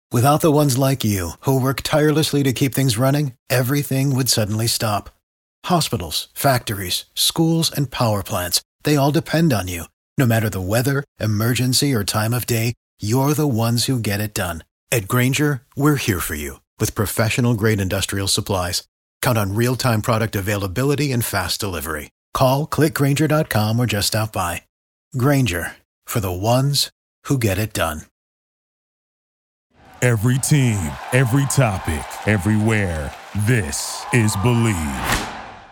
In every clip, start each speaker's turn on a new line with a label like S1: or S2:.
S1: Without the ones like you, who work tirelessly to keep things running, everything would suddenly stop. Hospitals, factories, schools, and power plants, they all depend on you. No matter the weather, emergency, or time of day, you're the ones who get it done. At Grainger, we're here for you with professional-grade industrial supplies. Count on real-time product availability and fast delivery. Call, clickgrainger.com, or just stop by. Grainger, for the ones who get it done.
S2: Every team, every topic, everywhere. This is Believe.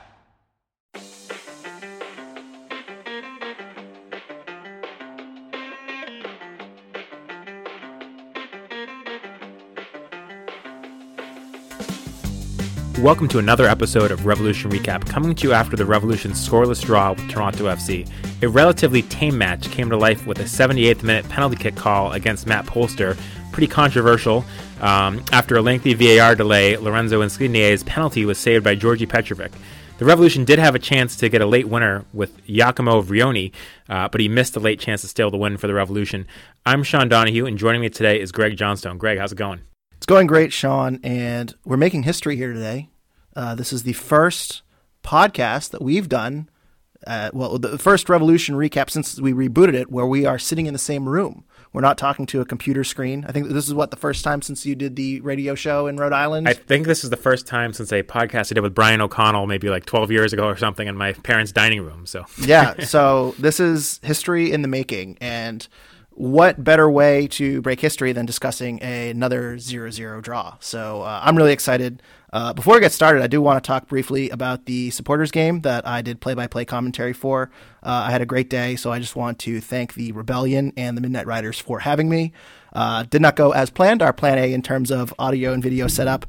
S3: Welcome to another episode of Revolution Recap, coming to you after the Revolution's scoreless draw with Toronto FC. A relatively tame match came to life with a 78th minute penalty kick call against Matt Polster. Pretty controversial. After a lengthy VAR delay, Lorenzo Insigne's penalty was saved by Georgi Petrovic. The Revolution did have a chance to get a late winner with Giacomo Vrioni, but he missed a late chance to steal the win for the Revolution. I'm Sean Donahue, and joining me today is Greg Johnstone. Greg, how's it going?
S4: It's going great, Sean, and we're making history here today. This is the first podcast that we've done, the first Revolution recap since we rebooted it, where we are sitting in the same room. We're not talking to a computer screen. I think this is the first time since you did the radio show in Rhode Island?
S3: I think this is the first time since a podcast I did with Brian O'Connell maybe like 12 years ago or something in my parents' dining room. So
S4: yeah, so this is history in the making, and what better way to break history than discussing another 0-0 draw? So I'm really excited. Before we get started, I do want to talk briefly about the supporters game that I did play-by-play commentary for. I had a great day, so I just want to thank the Rebellion and the Midnight Riders for having me. Did not go as planned. Our plan A in terms of audio and video setup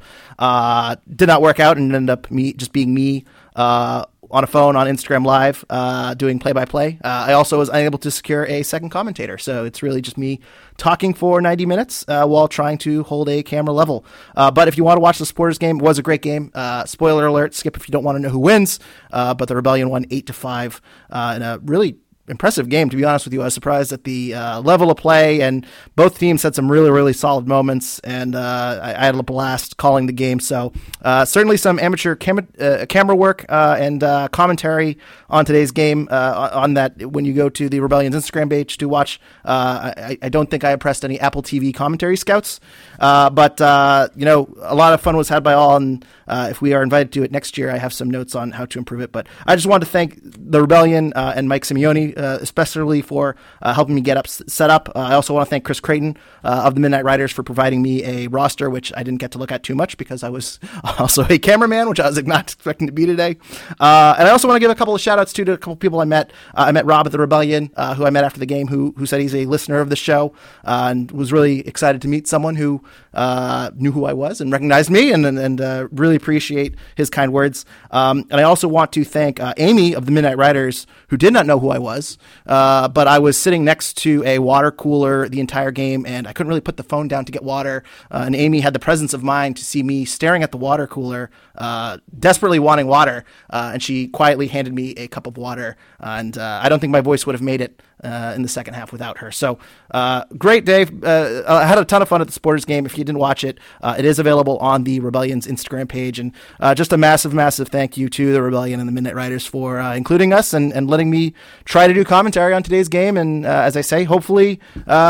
S4: did not work out, and ended up being me on a phone on Instagram Live doing play-by-play. I also was unable to secure a second commentator, so it's really just me talking for 90 minutes while trying to hold a camera level. But if you want to watch the supporters game, it was a great game. Spoiler alert, skip if you don't want to know who wins, but the Rebellion won 8-5 in a really impressive game. To be honest with you, I was surprised at the level of play, and both teams had some really, really solid moments, and I had a blast calling the game. So certainly some amateur camera work and commentary on today's game on that when you go to the Rebellion's Instagram page to watch. I don't think I impressed any Apple TV commentary scouts, but a lot of fun was had by all, and if we are invited to it next year, I have some notes on how to improve it. But I just want to thank the Rebellion and Mike Simeone, especially for helping me get set up. I also want to thank Chris Creighton of the Midnight Riders for providing me a roster, which I didn't get to look at too much because I was also a cameraman, which I was not expecting to be today. And I also want to give a couple of shout outs to a couple of people I met. I met Rob at the Rebellion, who I met after the game, who said he's a listener of the show and was really excited to meet someone who knew who I was and recognized me, and really appreciate his kind words. And I also want to thank Amy of the Midnight Riders, who did not know who I was, but I was sitting next to a water cooler the entire game, and I couldn't really put the phone down to get water. And Amy had the presence of mind to see me staring at the water cooler, desperately wanting water, and she quietly handed me a cup of water. And I don't think my voice would have made it in the second half without her. So great day. I had a ton of fun at the supporters game. If you didn't watch it, it is available on the Rebellion's Instagram page. And just a massive, massive thank you to the Rebellion and the Midnight Riders for including us and letting me try to do commentary on today's game. And as I say, hopefully,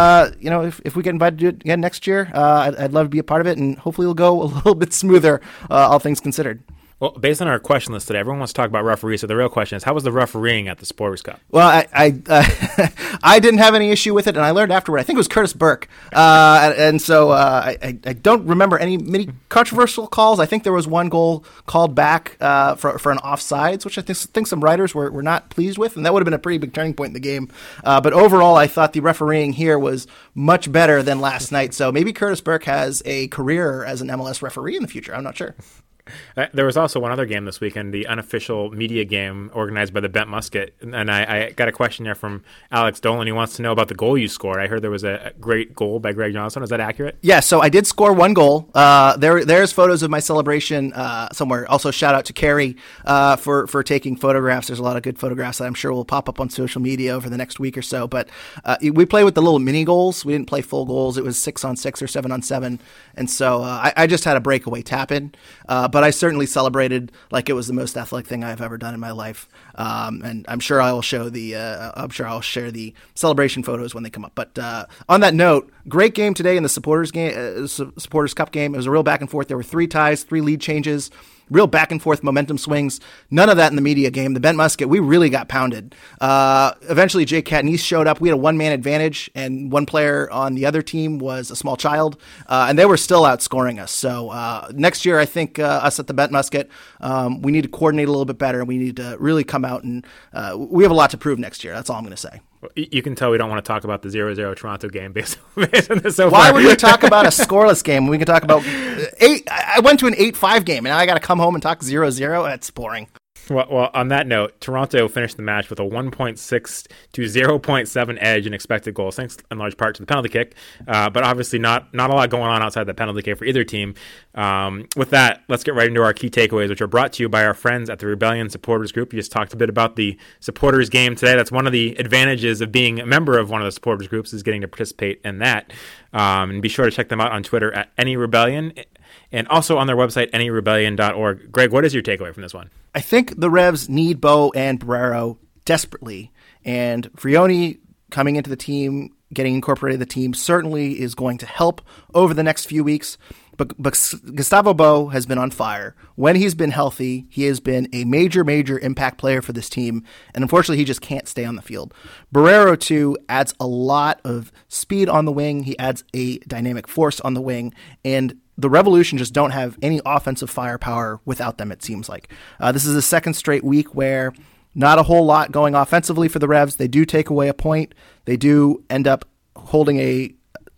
S4: if we get invited to do it again next year, I'd love to be a part of it, and hopefully it'll go a little bit smoother, all things considered.
S3: Well, based on our question list today, everyone wants to talk about referees. So the real question is, how was the refereeing at the Supporters Cup?
S4: Well, I didn't have any issue with it, and I learned afterward. I think it was Curtis Burke, and so I don't remember many controversial calls. I think there was one goal called back for an offsides, which I think some writers were not pleased with, and that would have been a pretty big turning point in the game. But overall, I thought the refereeing here was much better than last night. So maybe Curtis Burke has a career as an MLS referee in the future. I'm not sure.
S3: There was also one other game this weekend, the unofficial media game organized by the Bent Musket. And I got a question there from Alex Dolan. He wants to know about the goal you scored. I heard there was a great goal by Greg Johnson. Is that accurate?
S4: Yeah, so I did score one goal. There's photos of my celebration somewhere. Also, shout out to Carrie for taking photographs. There's a lot of good photographs that I'm sure will pop up on social media over the next week or so. But we play with the little mini goals. We didn't play full goals. It was 6-on-6 or 7-on-7. And so I just had a breakaway tap in. But I certainly celebrated like it was the most athletic thing I've ever done in my life. And I'm sure I will share the celebration photos when they come up. But on that note, great game today in the Supporters Cup game. It was a real back and forth. There were 3 ties, 3 lead changes. Real back and forth momentum swings. None of that in the media game. The Bent Musket, we really got pounded. Eventually, Jake Catanese showed up. We had a 1-man advantage, and one player on the other team was a small child, and they were still outscoring us. So next year, I think us at the Bent Musket, we need to coordinate a little bit better. We need to really come out, and we have a lot to prove next year. That's all I'm going to say.
S3: You can tell we don't want to talk about the 0-0 Toronto game based on this so
S4: far. Why would we talk about a scoreless game when we can talk about 8? I went to an 8-5 game, and now I got to come home and talk 0-0? That's boring.
S3: Well, on that note, Toronto finished the match with a 1.6 to 0.7 edge in expected goals, thanks in large part to the penalty kick. But obviously not a lot going on outside the penalty kick for either team. With that, let's get right into our key takeaways, which are brought to you by our friends at the Rebellion Supporters Group. You just talked a bit about the supporters game today. That's one of the advantages of being a member of one of the supporters groups, is getting to participate in that. And be sure to check them out on Twitter at AnyRebellion. And also on their website, anyrebellion.org. Greg, what is your takeaway from this one?
S4: I think the Revs need Bo and Barreiro desperately. And Vrioni coming into the team, getting incorporated in the team, certainly is going to help over the next few weeks. But Gustavo Bo has been on fire. When he's been healthy, he has been a major, major impact player for this team. And unfortunately, he just can't stay on the field. Barreiro, too, adds a lot of speed on the wing. He adds a dynamic force on the wing. And the Revolution just don't have any offensive firepower without them, it seems like. This is the second straight week where not a whole lot going offensively for the Revs. They do take away a point. They do end up holding a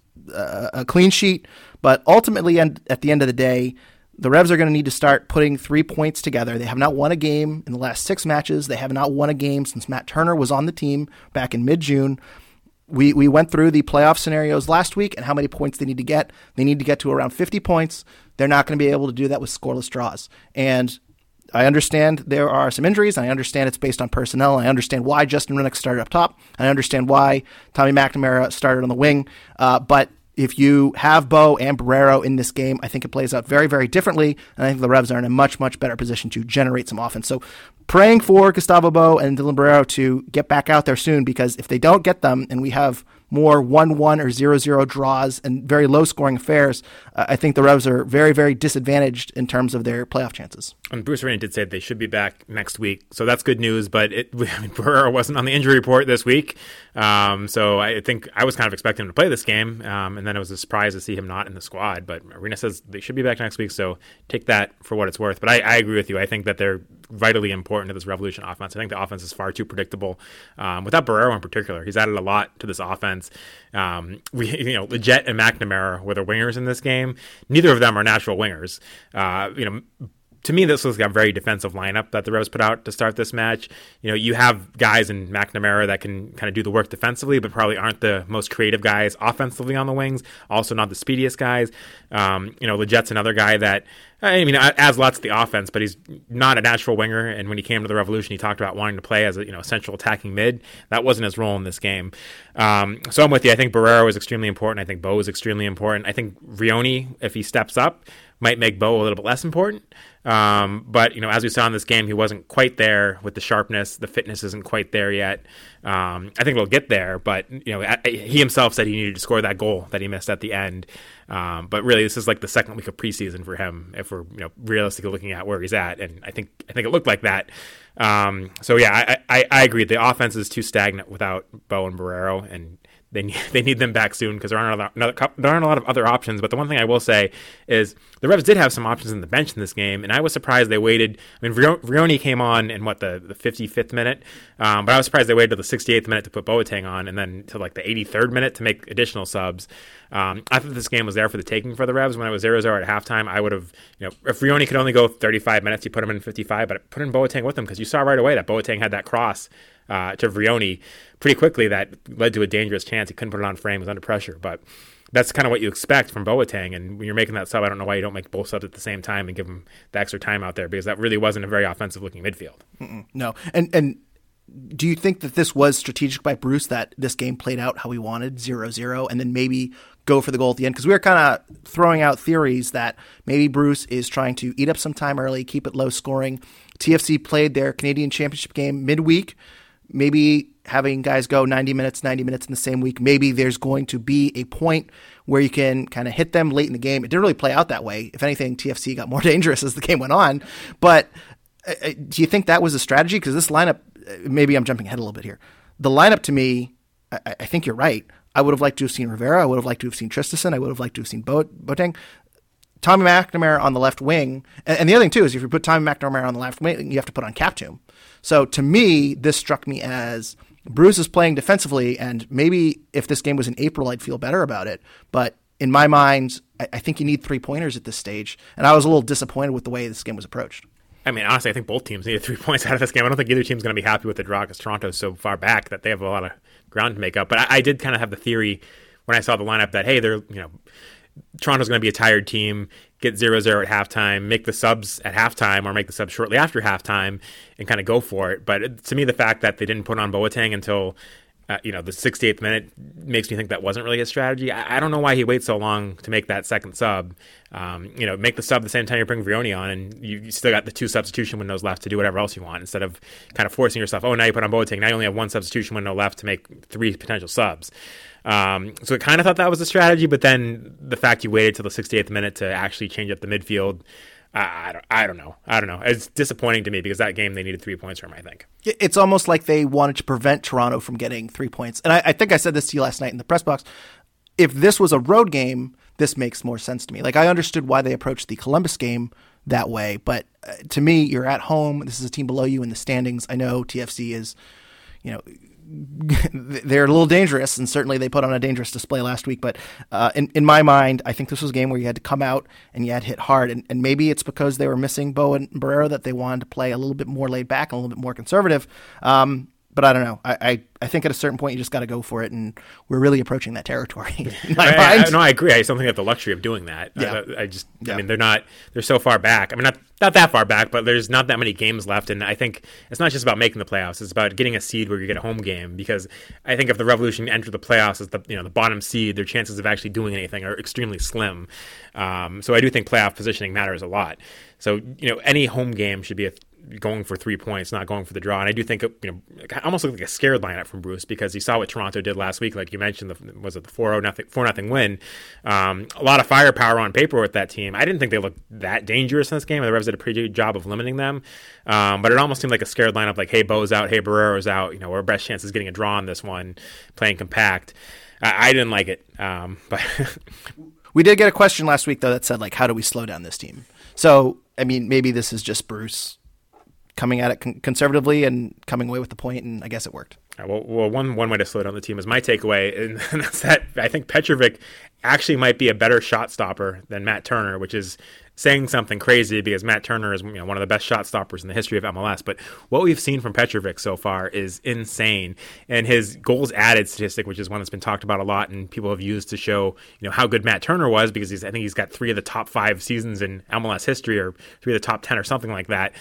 S4: clean sheet. But ultimately, at the end of the day, the Revs are going to need to start putting 3 points together. They have not won a game in the last 6 matches. They have not won a game since Matt Turner was on the team back in mid-June. We went through the playoff scenarios last week and how many points they need to get. They need to get to around 50 points. They're not going to be able to do that with scoreless draws. And I understand there are some injuries. I understand it's based on personnel. I understand why Justin Renick started up top. I understand why Tommy McNamara started on the wing. But if you have Bo and Barreiro in this game, I think it plays out very, very differently. And I think the Revs are in a much, much better position to generate some offense. So praying for Gustavo Bo and Dylan Barreiro to get back out there soon, because if they don't get them and we have more 1-1 or 0-0 draws and very low-scoring affairs, I think the Revs are very, very disadvantaged in terms of their playoff chances.
S3: And Bruce Arena did say they should be back next week, so that's good news. But Barreiro wasn't on the injury report this week, so I think I was kind of expecting him to play this game, and then it was a surprise to see him not in the squad. But Arena says they should be back next week, so take that for what it's worth. But I agree with you. I think that they're vitally important to this Revolution offense. I think the offense is far too predictable. Without Barreiro in particular, he's added a lot to this offense. Lletget and McNamara were the wingers in this game. Neither of them are natural wingers. To me, this looks like a very defensive lineup that the Revs put out to start this match. You have guys in McNamara that can kind of do the work defensively, but probably aren't the most creative guys offensively on the wings. Also not the speediest guys. Lletget's another guy that, adds lots to the offense, but he's not a natural winger. And when he came to the Revolution, he talked about wanting to play as a central attacking mid. That wasn't his role in this game. So I'm with you. I think Barreiro is extremely important. I think Bo is extremely important. I think Vrioni, if he steps up, might make Bo a little bit less important. But as we saw in this game, he wasn't quite there with the sharpness. The fitness isn't quite there yet. I think it'll get there, but he himself said he needed to score that goal that he missed at the end. But really, this is like the second week of preseason for him, if we're realistically looking at where he's at, and I think it looked like that. I agree. The offense is too stagnant without Bo and Barreiro, and they need them back soon because there aren't a lot of other options. But the one thing I will say is the Revs did have some options in the bench in this game, and I was surprised they waited. I mean, Vrioni came on in the 55th minute, but I was surprised they waited till the 68th minute to put Boateng on, and then to like the 83rd minute to make additional subs. I thought this game was there for the taking for the Revs. When it was 0-0 at halftime, I would have, if Vrioni could only go 35 minutes, you put him in 55, but put in Boateng with him because you saw right away that Boateng had that cross to Vrioni pretty quickly that led to a dangerous chance. He couldn't put it on frame, was under pressure, but that's kind of what you expect from Boateng. And when you're making that sub, I don't know why you don't make both subs at the same time and give him the extra time out there, because that really wasn't a very offensive-looking midfield.
S4: No. And do you think that this was strategic by Bruce, that this game played out how he wanted, 0-0, and then maybe go for the goal at the end? Because we were kind of throwing out theories that maybe Bruce is trying to eat up some time early, keep it low scoring. TFC played their Canadian Championship game midweek. Maybe having guys go 90 minutes in the same week, maybe there's going to be a point where you can kind of hit them late in the game. It didn't really play out that way. If anything, TFC got more dangerous as the game went on. But do you think that was a strategy? Because this lineup, maybe I'm jumping ahead a little bit here. The lineup to me, I think you're right. I would have liked to have seen Rivera. I would have liked to have seen Traustason. I would have liked to have seen Boateng. Tommy McNamara on the left wing. And the other thing, too, is if you put Tommy McNamara on the left wing, you have to put on Kaptoum. So to me, this struck me as Bruce is playing defensively, and maybe if this game was in April, I'd feel better about it. But in my mind, I think you need 3-pointers at this stage. And I was a little disappointed with the way this game was approached.
S3: I mean, honestly, I think both teams needed 3 points out of this game. I don't think either team's going to be happy with the draw because Toronto's so far back that they have a lot of ground to make up. But I did kind of have the theory when I saw the lineup that, hey, Toronto's going to be a tired team, get 0-0 at halftime, make the subs at halftime or make the subs shortly after halftime and kind of go for it. But to me, the fact that they didn't put on Boateng until the 68th minute makes me think that wasn't really a strategy. I don't know why he waits so long to make that second sub. Make the sub the same time you bring Vrioni on, and you still got the 2 substitution windows left to do whatever else you want instead of kind of forcing yourself, now you put on Boateng, now you only have 1 substitution window left to make 3 potential subs. So I kind of thought that was a strategy, but then the fact you waited till the 68th minute to actually change up the midfield, I don't know. It's disappointing to me because that game they needed 3 points from, I think.
S4: It's almost like they wanted to prevent Toronto from getting 3 points. And I think I said this to you last night in the press box. If this was a road game, this makes more sense to me. Like, I understood why they approached the Columbus game that way, but to me, you're at home. This is a team below you in the standings. I know TFC is, they're a little dangerous, and certainly they put on a dangerous display last week. But in my mind, I think this was a game where you had to come out and you had to hit hard. And maybe it's because they were missing Bo and Barrera that they wanted to play a little bit more laid back and a little bit more conservative. But I don't know. I think at a certain point you just got to go for it, and we're really approaching that territory. In my mind.
S3: No, I agree. I just don't think they have the luxury of doing that.
S4: Yeah.
S3: I mean, they're so far back. I mean, not that far back, but there's not that many games left, and I think it's not just about making the playoffs. It's about getting a seed where you get a home game, because I think if the Revolution enter the playoffs as the bottom seed, their chances of actually doing anything are extremely slim. So I do think playoff positioning matters a lot. So any home game should be going for 3 points, not going for the draw. And I do think it almost looked like a scared lineup from Bruce, because you saw what Toronto did last week. Like you mentioned, was it the 4-0 win? A lot of firepower on paper with that team. I didn't think they looked that dangerous in this game. The Revs did a pretty good job of limiting them. But it almost seemed like a scared lineup, like, hey, Bo's out, hey, Barrero's out. Our best chance is getting a draw on this one, playing compact. I didn't like it. But
S4: we did get a question last week, though, that said, like, how do we slow down this team? So, I mean, maybe this is just Bruce coming at it conservatively and coming away with the point, and I guess it worked.
S3: Well, one way to slow down the team is my takeaway, and that's that I think Petrovic actually might be a better shot stopper than Matt Turner, which is saying something crazy because Matt Turner is one of the best shot stoppers in the history of MLS. But what we've seen from Petrovic so far is insane. And his goals added statistic, which is one that's been talked about a lot and people have used to show how good Matt Turner was, because I think he's got 3 of the top 5 seasons in MLS history, or 3 of the top 10 or something like that.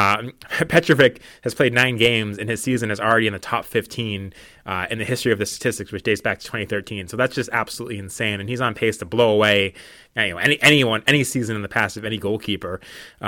S3: Petrovic has played 9 games, and his season is already in the top 15 in the history of the statistics, which dates back to 2013. So that's just absolutely insane. And he's on pace to blow away any season in the past of any goalkeeper.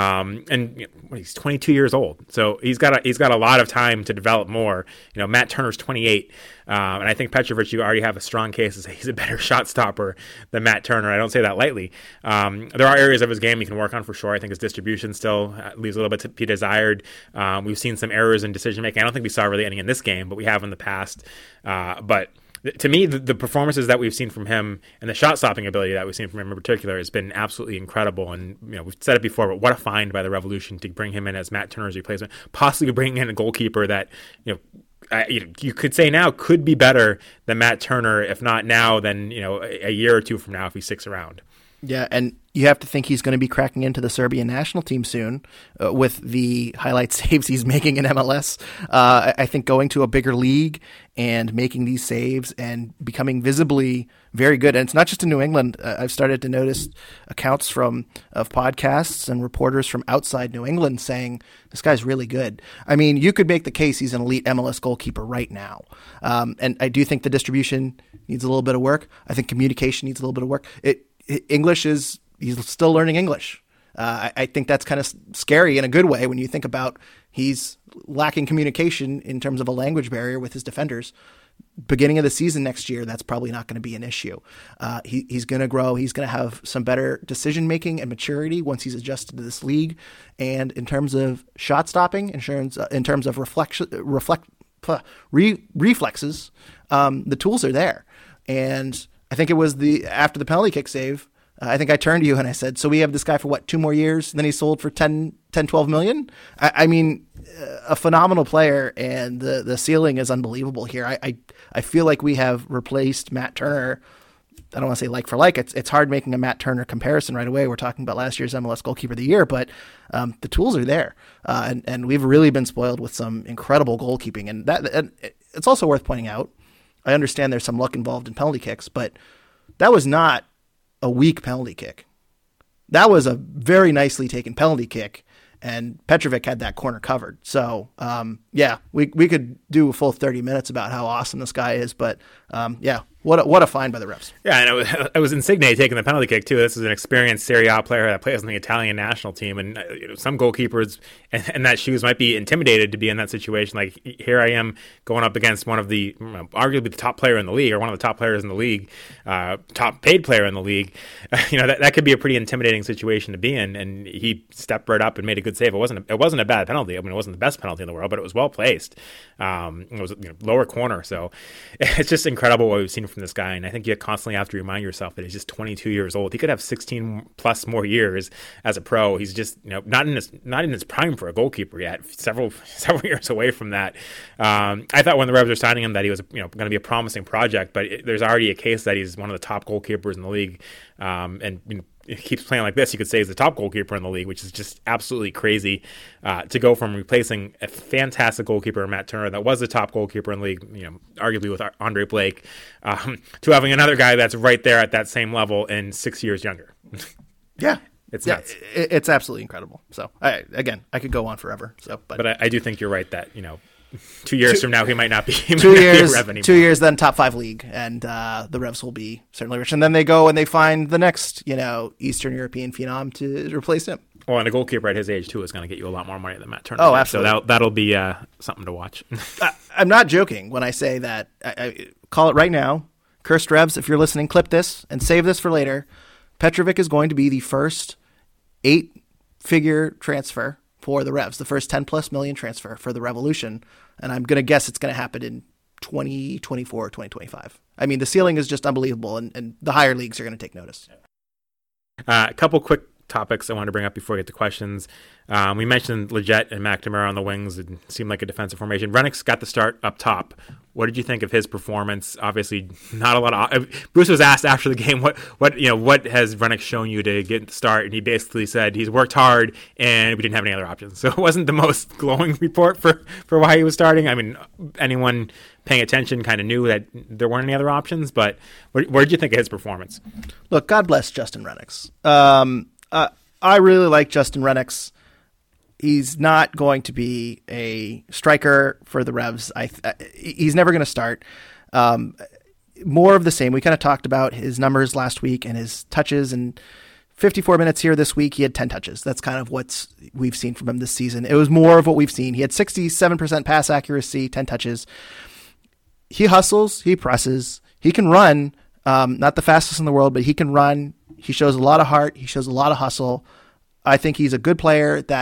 S3: And he's 22 years old, so he's got a lot of time to develop more. Matt Turner's 28, and I think Petrovic, you already have a strong case to say he's a better shot stopper than Matt Turner. I don't say that lightly. There are areas of his game he can work on for sure. I think his distribution still leaves a little bit to be desired. We've seen some errors in decision making. I don't think we saw really any in this game, but we have in the past. But to me, the performances that we've seen from him and the shot stopping ability that we've seen from him in particular has been absolutely incredible. And we've said it before, but what a find by the Revolution to bring him in as Matt Turner's replacement, possibly bringing in a goalkeeper that you could say now could be better than Matt Turner, if not now, then a year or two from now if he sticks around.
S4: Yeah, and you have to think he's going to be cracking into the Serbian national team soon with the highlight saves he's making in MLS. I think going to a bigger league and making these saves and becoming visibly very good. And it's not just in New England. I've started to notice accounts of podcasts and reporters from outside New England saying this guy's really good. I mean, you could make the case he's an elite MLS goalkeeper right now. And I do think the distribution needs a little bit of work. I think communication needs a little bit of work. He's still learning English. I think that's kind of scary in a good way when you think about he's lacking communication in terms of a language barrier with his defenders. Beginning of the season next year, that's probably not going to be an issue. He's going to grow. He's going to have some better decision-making and maturity once he's adjusted to this league. And in terms of shot stopping, in terms of reflexes, the tools are there. And I think it was after the penalty kick save, I think I turned to you and I said, so we have this guy for 2 more years? And then he sold for 10, 12 million. I mean, a phenomenal player, and the ceiling is unbelievable here. I feel like we have replaced Matt Turner. I don't want to say like for like. It's hard making a Matt Turner comparison right away. We're talking about last year's MLS Goalkeeper of the Year, but the tools are there. And we've really been spoiled with some incredible goalkeeping. And it's also worth pointing out, I understand there's some luck involved in penalty kicks, but that was not a weak penalty kick. That was a very nicely taken penalty kick, and Petrovic had that corner covered. So, we could do a full 30 minutes about how awesome this guy is, but what a find by the refs.
S3: Yeah, and it was Insigne taking the penalty kick too. This is an experienced Serie A player that plays on the Italian national team, and some goalkeepers in that shoes might be intimidated to be in that situation. Like, here I am going up against one of the arguably the top player in the league, or one of the top players in the league, top paid player in the league. That could be a pretty intimidating situation to be in, and he stepped right up and made a good save. It wasn't a bad penalty. I mean, it wasn't the best penalty in the world, but it was well placed. It was lower corner, so it's just incredible what we've seen from this guy. And I think you constantly have to remind yourself that he's just 22 years old. He could have 16 plus more years as a pro. He's just not in his prime for a goalkeeper yet. Several years away from that. I thought when the Revs were signing him that he was going to be a promising project, but there's already a case that he's one of the top goalkeepers in the league. And he keeps playing like this, you could say he's the top goalkeeper in the league, which is just absolutely crazy to go from replacing a fantastic goalkeeper, Matt Turner, that was the top goalkeeper in the league, arguably with Andre Blake, to having another guy that's right there at that same level and 6 years younger.
S4: Yeah.
S3: It's nuts.
S4: It's absolutely incredible. So, I could go on forever.
S3: But I do think you're right that, 2 years from now, he might not be.
S4: 2 years, 2 years, then top 5 league, and the Revs will be certainly rich. And then they go and they find the next, Eastern European phenom to replace him.
S3: Well, and a goalkeeper at his age too is going to get you a lot more money than Matt Turner.
S4: Oh, absolutely.
S3: So that'll be something to watch.
S4: I'm not joking when I say that. I call it right now. Cursed Revs, if you're listening, clip this and save this for later. Petrovic is going to be the first 8-figure transfer for the Revs, the first 10+ million transfer for the Revolution. And I'm going to guess it's going to happen in 2024, 2025. I mean, the ceiling is just unbelievable, and the higher leagues are going to take notice.
S3: A couple quick topics I wanted to bring up before we get to questions. We mentioned Lletget and McNamara on the wings. It seemed like a defensive formation. Rennicks got the start up top. What did you think of his performance? Obviously, not a lot of. Bruce was asked after the game, what has Rennicks shown you to get the start? And he basically said he's worked hard and we didn't have any other options. So it wasn't the most glowing report for why he was starting. I mean, anyone paying attention kind of knew that there weren't any other options. But where did you think of his performance?
S4: Look, God bless Justin Rennicks. I really like Justin Rennicks. He's not going to be a striker for the Revs. He's never going to start. More of the same. We kind of talked about his numbers last week and his touches, and 54 minutes here this week, he had 10 touches. That's kind of what we've seen from him this season. It was more of what we've seen. He had 67% pass accuracy, 10 touches. He hustles, he presses, he can run. Not the fastest in the world, but he can run. He shows a lot of heart. He shows a lot of hustle. I think he's a good player that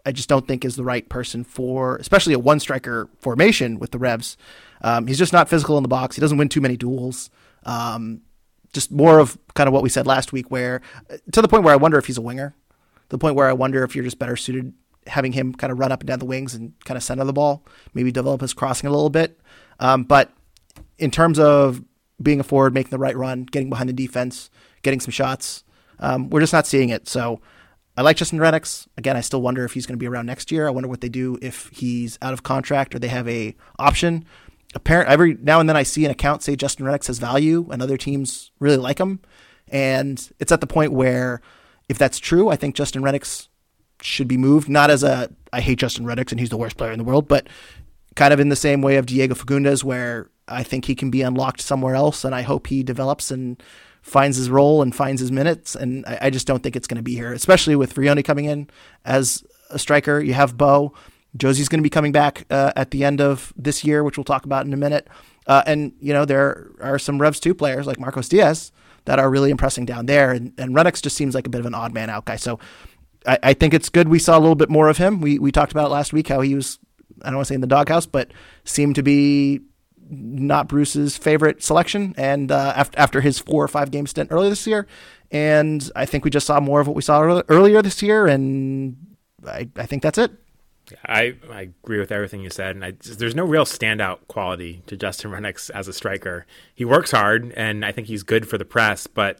S4: I just don't think is the right person for, especially a one striker formation with the Revs. He's just not physical in the box. He doesn't win too many duels. Just more of kind of what we said last week, where to the point where I wonder if he's a winger, to the point where I wonder if you're just better suited having him kind of run up and down the wings and kind of center the ball, maybe develop his crossing a little bit. But in terms of being a forward, making the right run, getting behind the defense, getting some shots, we're just not seeing it. So I like Justin Rennicks. Again, I still wonder if he's going to be around next year. I wonder what they do if he's out of contract or they have a option. Every now and then I see an account say Justin Rennicks has value and other teams really like him. And it's at the point where if that's true, I think Justin Rennicks should be moved. Not as I hate Justin Rennicks and he's the worst player in the world, but kind of in the same way of Diego Fagundes, where I think he can be unlocked somewhere else. And I hope he develops and finds his role and finds his minutes. And I just don't think it's going to be here, especially with Vrioni coming in as a striker. You have Bo. Josie's going to be coming back at the end of this year, which we'll talk about in a minute. And, there are some Revs 2 players like Marcos Diaz that are really impressing down there. And Rennicks just seems like a bit of an odd man out guy. So I think it's good we saw a little bit more of him. We talked about it last week, how he was, I don't want to say in the doghouse, but seemed to be not Bruce's favorite selection. And after his 4 or 5 game stint earlier this year. And I think we just saw more of what we saw earlier this year. And I think that's it.
S3: I agree with everything you said, and there's no real standout quality to Justin Rennicks as a striker. He works hard, and I think he's good for the press, but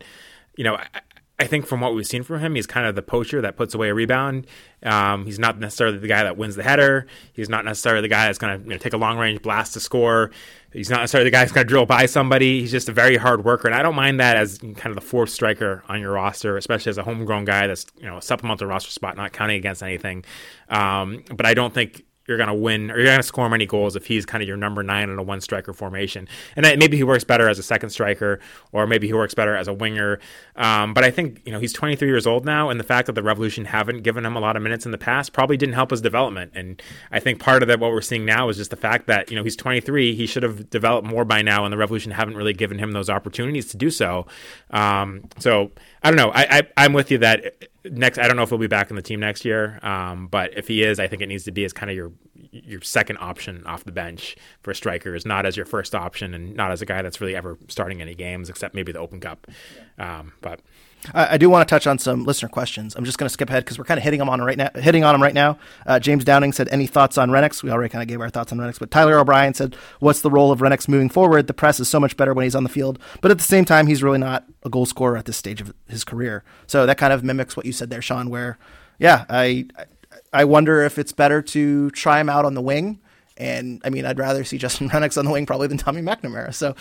S3: I think from what we've seen from him, he's kind of the poacher that puts away a rebound. He's not necessarily the guy that wins the header. He's not necessarily the guy that's going to take a long-range blast to score. He's not necessarily the guy that's going to drill by somebody. He's just a very hard worker, and I don't mind that as kind of the fourth striker on your roster, especially as a homegrown guy that's a supplemental roster spot, not counting against anything. But I don't think you're going to win or you're going to score many goals if he's kind of your number 9 in a one striker formation. And maybe he works better as a second striker, or maybe he works better as a winger. But I think, he's 23 years old now, and the fact that the Revolution haven't given him a lot of minutes in the past probably didn't help his development. And I think part of that, what we're seeing now is just the fact that, he's 23, he should have developed more by now, and the Revolution haven't really given him those opportunities to do so. So I don't know. I'm with you that I don't know if he'll be back in the team next year, but if he is, I think it needs to be as kind of your second option off the bench for strikers, not as your first option, and not as a guy that's really ever starting any games except maybe the Open Cup. But
S4: I do want to touch on some listener questions. I'm just going to skip ahead because we're kind of hitting on them right now. James Downing said, any thoughts on Rennicks? We already kind of gave our thoughts on Rennicks, but Tyler O'Brien said, what's the role of Rennicks moving forward? The press is so much better when he's on the field, but at the same time, he's really not a goal scorer at this stage of his career. So that kind of mimics what you said there, Sean, where, I wonder if it's better to try him out on the wing. And I mean, I'd rather see Justin Rennicks on the wing probably than Tommy McNamara. So,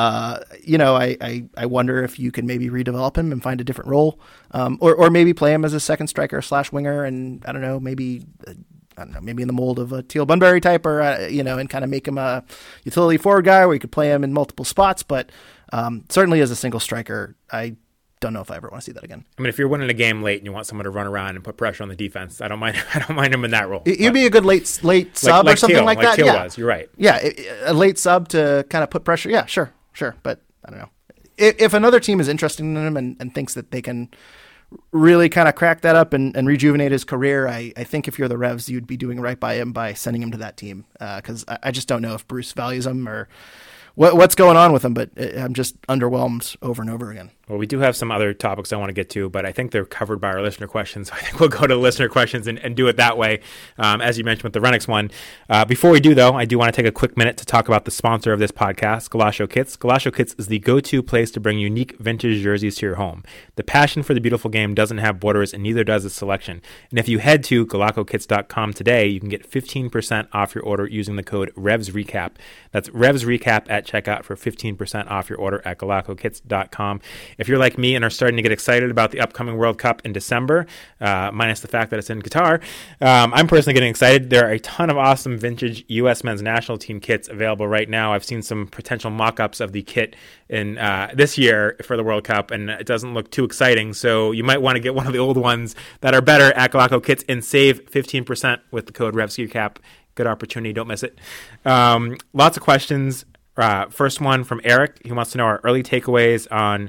S4: I wonder if you can maybe redevelop him and find a different role, or maybe play him as a second striker / winger. And I don't know, maybe in the mold of a Teal Bunbury type, or, and kind of make him a utility forward guy where you could play him in multiple spots. But certainly as a single striker, I don't know if I ever want to see that again.
S3: I mean, if you're winning a game late and you want someone to run around and put pressure on the defense, I don't mind him in that role.
S4: You'd be a good late sub or something
S3: Teal,
S4: like that.
S3: Teal
S4: Yeah,
S3: was. You're right.
S4: Yeah, a late sub to kind of put pressure. Yeah, sure. But I don't know. If another team is interested in him and thinks that they can really kind of crack that up and rejuvenate his career, I think if you're the Revs, you'd be doing right by him by sending him to that team, because I just don't know if Bruce values him or what's going on with him, but I'm just underwhelmed over and over again.
S3: Well, we do have some other topics I want to get to, but I think they're covered by our listener questions. So I think we'll go to listener questions and do it that way, as you mentioned with the Rennicks one. Before we do, though, I do want to take a quick minute to talk about the sponsor of this podcast, Galasho Kits. Galasho Kits is the go-to place to bring unique vintage jerseys to your home. The passion for the beautiful game doesn't have borders, and neither does its selection. And if you head to galacokits.com today, you can get 15% off your order using the code REVSRECAP. That's REVSRECAP at checkout for 15% off your order at galacokits.com. If you're like me and are starting to get excited about the upcoming World Cup in December, minus the fact that it's in Qatar, I'm personally getting excited. There are a ton of awesome vintage U.S. men's national team kits available right now. I've seen some potential mock-ups of the kit in this year for the World Cup, and it doesn't look too exciting. So you might want to get one of the old ones that are better at Galacco Kits and save 15% with the code REVSRECAP. Good opportunity. Don't miss it. Lots of questions. First one from Eric. He wants to know our early takeaways on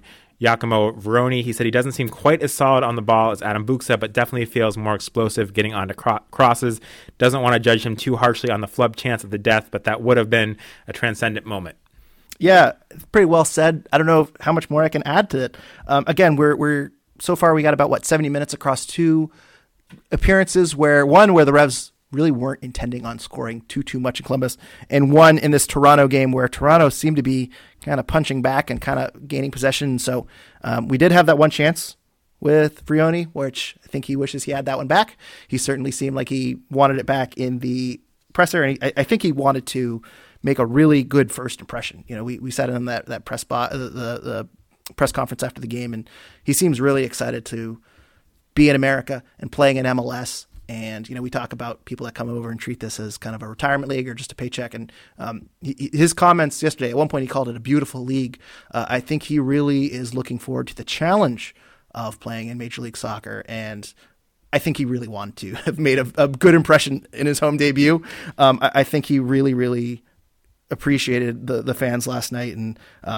S3: Giacomo Veroni, he said he doesn't seem quite as solid on the ball as Adam Buksa, but definitely feels more explosive getting onto crosses. Doesn't want to judge him too harshly on the flub chance of the death, but that would have been a transcendent moment.
S4: Yeah, pretty well said. I don't know how much more I can add to it. Again, we're so far we got about 70 minutes across two appearances, where the Revs really weren't intending on scoring too much in Columbus, and one in this Toronto game where Toronto seemed to be kind of punching back and kind of gaining possession. So we did have that one chance with Vrioni, which I think he wishes he had that one back. He certainly seemed like he wanted it back in the presser, and I think he wanted to make a really good first impression. You know, we sat in that press the press conference after the game, and he seems really excited to be in America and playing in MLS. And, you know, we talk about people that come over and treat this as kind of a retirement league or just a paycheck. And his comments yesterday, at one point he called it a beautiful league. I think he really is looking forward to the challenge of playing in Major League Soccer. And I think he really wanted to have made a good impression in his home debut. I think he really, really appreciated the fans last night. And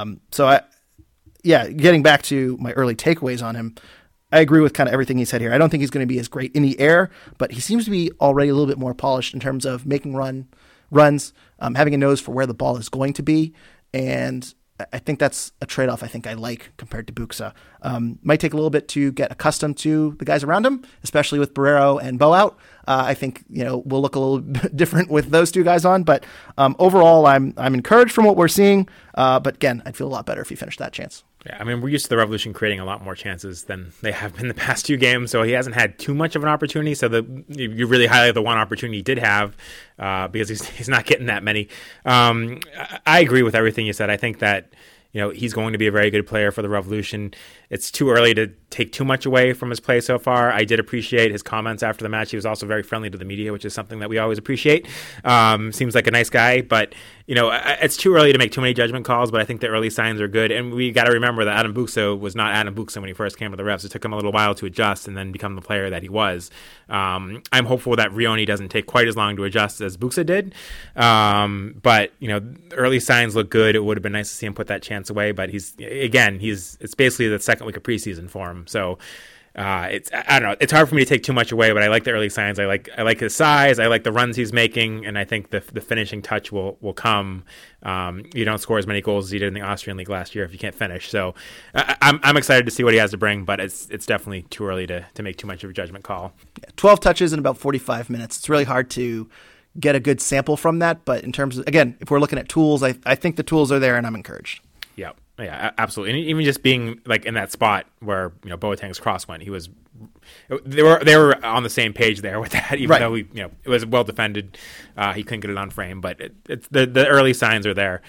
S4: getting back to my early takeaways on him, I agree with kind of everything he said here. I don't think he's going to be as great in the air, but he seems to be already a little bit more polished in terms of making runs, having a nose for where the ball is going to be. And I think that's a trade-off I think I like compared to Buksa. Might take a little bit to get accustomed to the guys around him, especially with Barreiro and Bo out. I think, you know, we'll look a little bit different with those two guys on. But overall, I'm encouraged from what we're seeing. But again, I'd feel a lot better if he finished that chance.
S3: Yeah, I mean, we're used to the Revolution creating a lot more chances than they have been the past two games, so he hasn't had too much of an opportunity. So you really highlight the one opportunity he did have because he's not getting that many. I agree with everything you said. I think that, you know, he's going to be a very good player for the Revolution. It's too early to take too much away from his play so far. I did appreciate his comments after the match. He was also very friendly to the media, which is something that we always appreciate. Seems like a nice guy, but, you know, it's too early to make too many judgment calls, but I think the early signs are good. And we got to remember that Adam Buksa was not Adam Buksa when he first came to the Revs. It took him a little while to adjust and then become the player that he was. I'm hopeful that Vrioni doesn't take quite as long to adjust as Buksa did. But, you know, early signs look good. It would have been nice to see him put that chance away, but it's basically the second week of preseason for him. So I don't know. It's hard for me to take too much away, but I like the early signs. I like his size. I like the runs he's making, and I think the finishing touch will come. You don't score as many goals as you did in the Austrian League last year if you can't finish. So I'm excited to see what he has to bring, but it's definitely too early to make too much of a judgment call.
S4: 12 touches in about 45 minutes. It's really hard to get a good sample from that, but in terms of, again, if we're looking at tools, I think the tools are there, and I'm encouraged.
S3: Yeah, absolutely. And even just being like in that spot where, you know, Boateng's cross went, they were on the same page there with that, even though it was well defended. He couldn't get it on frame, but it's the early signs are there.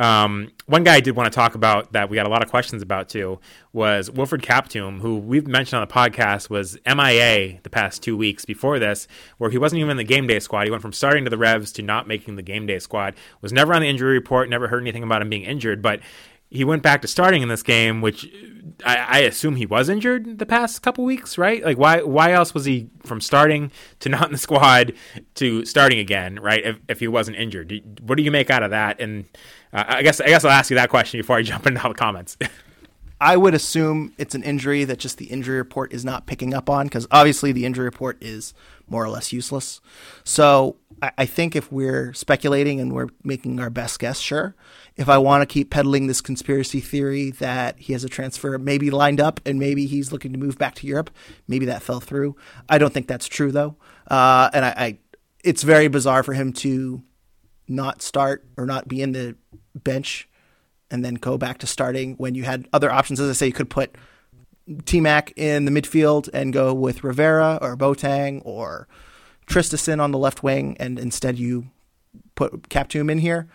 S3: One guy I did want to talk about that we got a lot of questions about too was Wilfred Kaptoum, who we've mentioned on the podcast was MIA the past 2 weeks before this, where he wasn't even in the game day squad. He went from starting to the Revs to not making the game day squad, was never on the injury report, never heard anything about him being injured, but he went back to starting in this game, which I assume he was injured the past couple weeks, right? Like, why else was he from starting to not in the squad to starting again, right? If he wasn't injured, what do you make out of that? And I guess I'll ask you that question before I jump into all the comments.
S4: I would assume it's an injury that just the injury report is not picking up on, because obviously the injury report is more or less useless. So I think if we're speculating and we're making our best guess, sure. If I want to keep peddling this conspiracy theory that he has a transfer maybe lined up and maybe he's looking to move back to Europe, maybe that fell through. I don't think that's true, though. And it's very bizarre for him to not start or not be in the bench and then go back to starting when you had other options. As I say, you could put T-Mac in the midfield and go with Rivera or Boateng or Tristison on the left wing, and instead you put Kaptoum in here.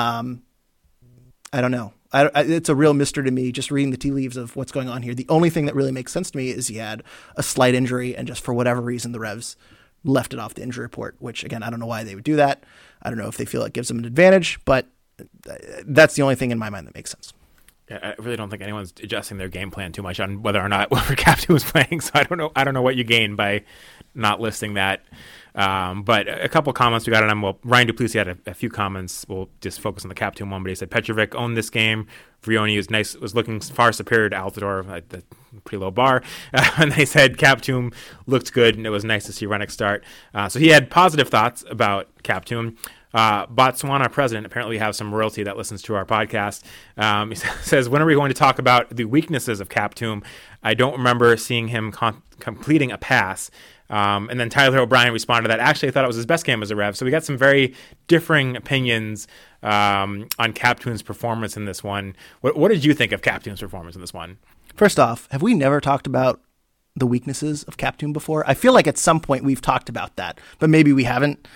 S4: I don't know. It's a real mystery to me just reading the tea leaves of what's going on here. The only thing that really makes sense to me is he had a slight injury, and just for whatever reason the Revs left it off the injury report, which, again, I don't know why they would do that. I don't know if they feel it gives them an advantage, but that's the only thing in my mind that makes sense.
S3: Yeah, I really don't think anyone's adjusting their game plan too much on whether or not Wilfred Kaptoum was playing, so I don't know what you gain by not listing that. But a couple comments we got on him. Well, Ryan Duplessis had a few comments. We'll just focus on the Captoom one, but he said Petrovic owned this game. Vrioni was looking far superior to Altidore at the pretty low bar. And they said Captoom looked good, and it was nice to see Rennick start. So he had positive thoughts about Captoom. Botswana president, apparently we have some royalty that listens to our podcast. He says, when are we going to talk about the weaknesses of Captoom? I don't remember seeing him completing a pass. And then Tyler O'Brien responded to that. Actually, I thought it was his best game as a Rev. So we got some very differing opinions on Captoom's performance in this one. What did you think of Captoom's performance in this one?
S4: First off, have we never talked about the weaknesses of Captoom before? I feel like at some point we've talked about that, but maybe we haven't.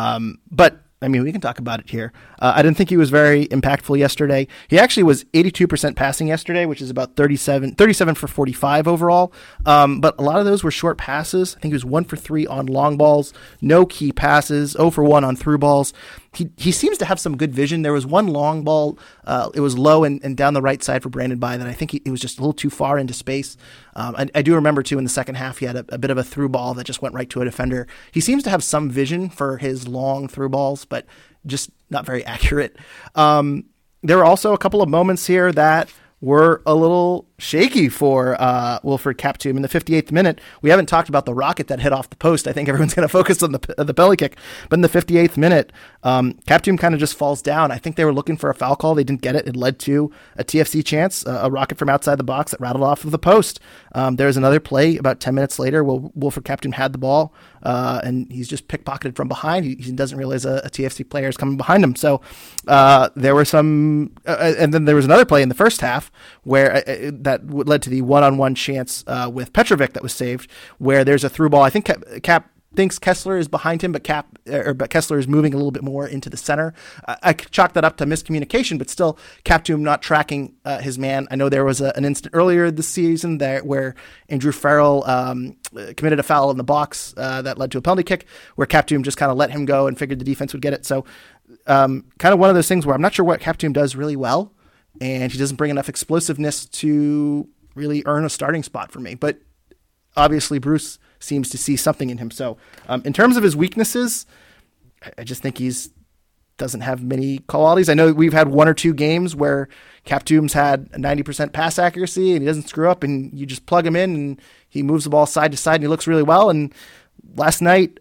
S4: But I mean, we can talk about it here. I didn't think he was very impactful yesterday. He actually was 82% passing yesterday, which is about 37 for 45 overall. But a lot of those were short passes. I think he was 1 for 3 on long balls, no key passes, 0 for 1 on through balls. He seems to have some good vision. There was one long ball. It was low and down the right side for Brandon Bye that I think it was just a little too far into space. I do remember, too, in the second half, he had a bit of a through ball that just went right to a defender. He seems to have some vision for his long through balls, but just not very accurate. There were also a couple of moments here that were a little shaky for Wilfried Captoom in the 58th minute. We haven't talked about the rocket that hit off the post. I think everyone's going to focus on the belly kick. But in the 58th minute, Captoom kind of just falls down. I think they were looking for a foul call. They didn't get it. It led to a TFC chance, a rocket from outside the box that rattled off of the post. There was another play about 10 minutes later where Wilfried Captoom had the ball, and he's just pickpocketed from behind. He doesn't realize a TFC player is coming behind him. So there were some, and then there was another play in the first half where that led to the one-on-one chance with Petrovic that was saved, where there's a through ball. I think Cap thinks Kessler is behind him, but Kessler is moving a little bit more into the center. I chalk that up to miscommunication, but still Captoom not tracking his man. I know there was an instant earlier this season there where Andrew Farrell committed a foul in the box that led to a penalty kick, where Captoom just kind of let him go and figured the defense would get it. So kind of one of those things where I'm not sure what Captoom does really well, and he doesn't bring enough explosiveness to really earn a starting spot for me. But obviously Bruce seems to see something in him. So in terms of his weaknesses, I just think doesn't have many qualities. I know we've had 1 or 2 games where Captoom's had a 90% pass accuracy and he doesn't screw up, and you just plug him in and he moves the ball side to side and he looks really well. And last night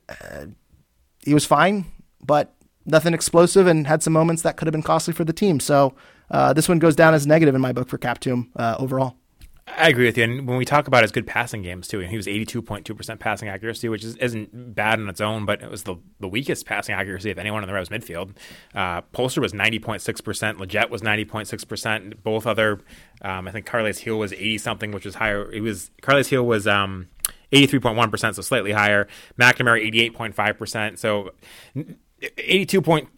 S4: he was fine, but nothing explosive, and had some moments that could have been costly for the team. So this one goes down as negative in my book for Captoom overall.
S3: I agree with you. And when we talk about his good passing games, too, he was 82.2% passing accuracy, which isn't bad on its own, but it was the weakest passing accuracy of anyone in the Revs midfield. Polster was 90.6%. Leggett was 90.6%. Both other, I think Carles Heel was 80-something, which was higher. Carles Heel was 83.1%, so slightly higher. McNamara, 88.5%. So 82.2%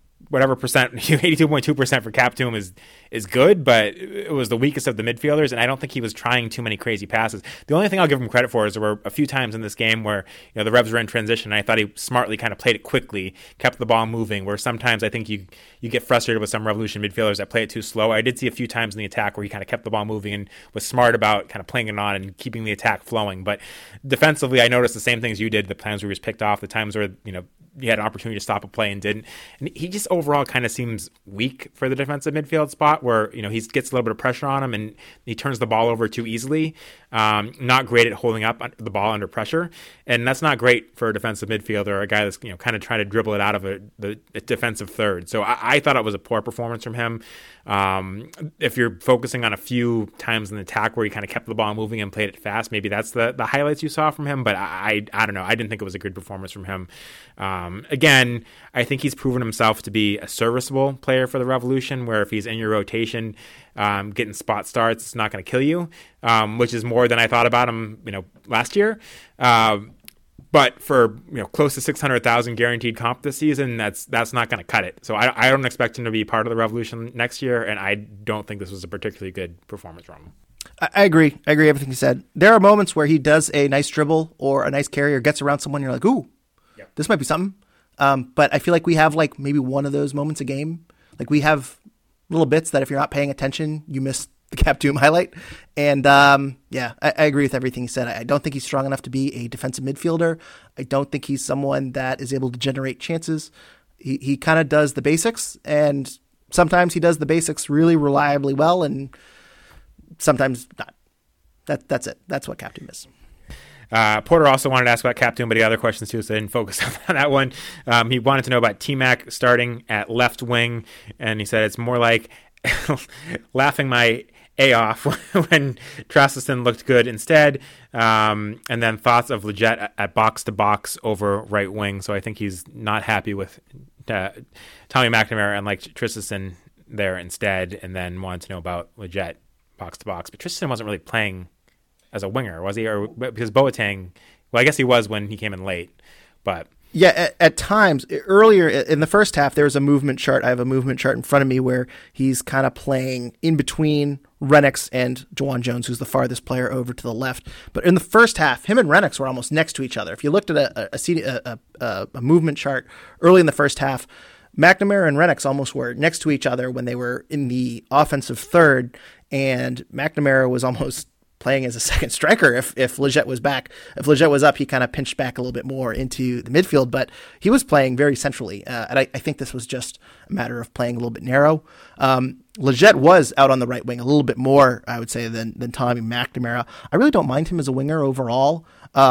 S3: for Captoom is good, but it was the weakest of the midfielders, and I don't think he was trying too many crazy passes. The only thing I'll give him credit for is there were a few times in this game where the Revs were in transition, and I thought he smartly kind of played it quickly, kept the ball moving, where sometimes I think you get frustrated with some Revolution midfielders that play it too slow. I did see a few times in the attack where he kind of kept the ball moving and was smart about kind of playing it on and keeping the attack flowing. But defensively, I noticed the same things you did, the times where he was picked off, the times where he had an opportunity to stop a play and didn't. And he just overall kind of seems weak for the defensive midfield spot, where he gets a little bit of pressure on him and he turns the ball over too easily. Not great at holding up the ball under pressure, and that's not great for a defensive midfielder or a guy that's kind of trying to dribble it out of the defensive third. So I thought it was a poor performance from him. If you're focusing on a few times in the attack where he kind of kept the ball moving and played it fast, maybe that's the highlights you saw from him. But I don't know. I didn't think it was a good performance from him. Again, I think he's proven himself to be a serviceable player for the Revolution, where if he's in your rotation, getting spot starts, it's not going to kill you, which is more than I thought about him, last year. But for close to 600,000 guaranteed comp this season, that's not going to cut it. So I don't expect him to be part of the Revolution next year, and I don't think this was a particularly good performance from him.
S4: I agree. I agree everything you said. There are moments where he does a nice dribble or a nice carry or gets around someone, you're like, ooh, yep, this might be something. But I feel like we have maybe one of those moments a game. Like we have little bits that if you're not paying attention, you miss the Captoom highlight. And I agree with everything he said. I don't think he's strong enough to be a defensive midfielder. I don't think he's someone that is able to generate chances. He kind of does the basics, and sometimes he does the basics really reliably well, and sometimes not. That's it. That's what Captoom is.
S3: Porter also wanted to ask about Captoom, but he had other questions too, so I didn't focus on that one. He wanted to know about T-Mac starting at left wing, and he said it's more like laughing my A off when Traustason looked good instead. And then thoughts of Lletget at box-to-box over right wing. So I think he's not happy with Tommy McNamara and like Traustason there instead, and then wanted to know about Lletget box-to-box. But Traustason wasn't really playing as a winger, was he? Or because Boateng, well, I guess he was when he came in late, but
S4: yeah, at times earlier in the first half, there was a movement chart. I have a movement chart in front of me where he's kind of playing in between Rennicks and Juwan Jones, who's the farthest player over to the left. But in the first half, him and Rennicks were almost next to each other. If you looked at a movement chart early in the first half, McNamara and Rennicks almost were next to each other when they were in the offensive third, and McNamara was almost playing as a second striker if Lletget was back. If Lletget was up, he kind of pinched back a little bit more into the midfield, but he was playing very centrally. And I think this was just a matter of playing a little bit narrow. Lletget was out on the right wing a little bit more, I would say, than Tommy McNamara. I really don't mind him as a winger overall.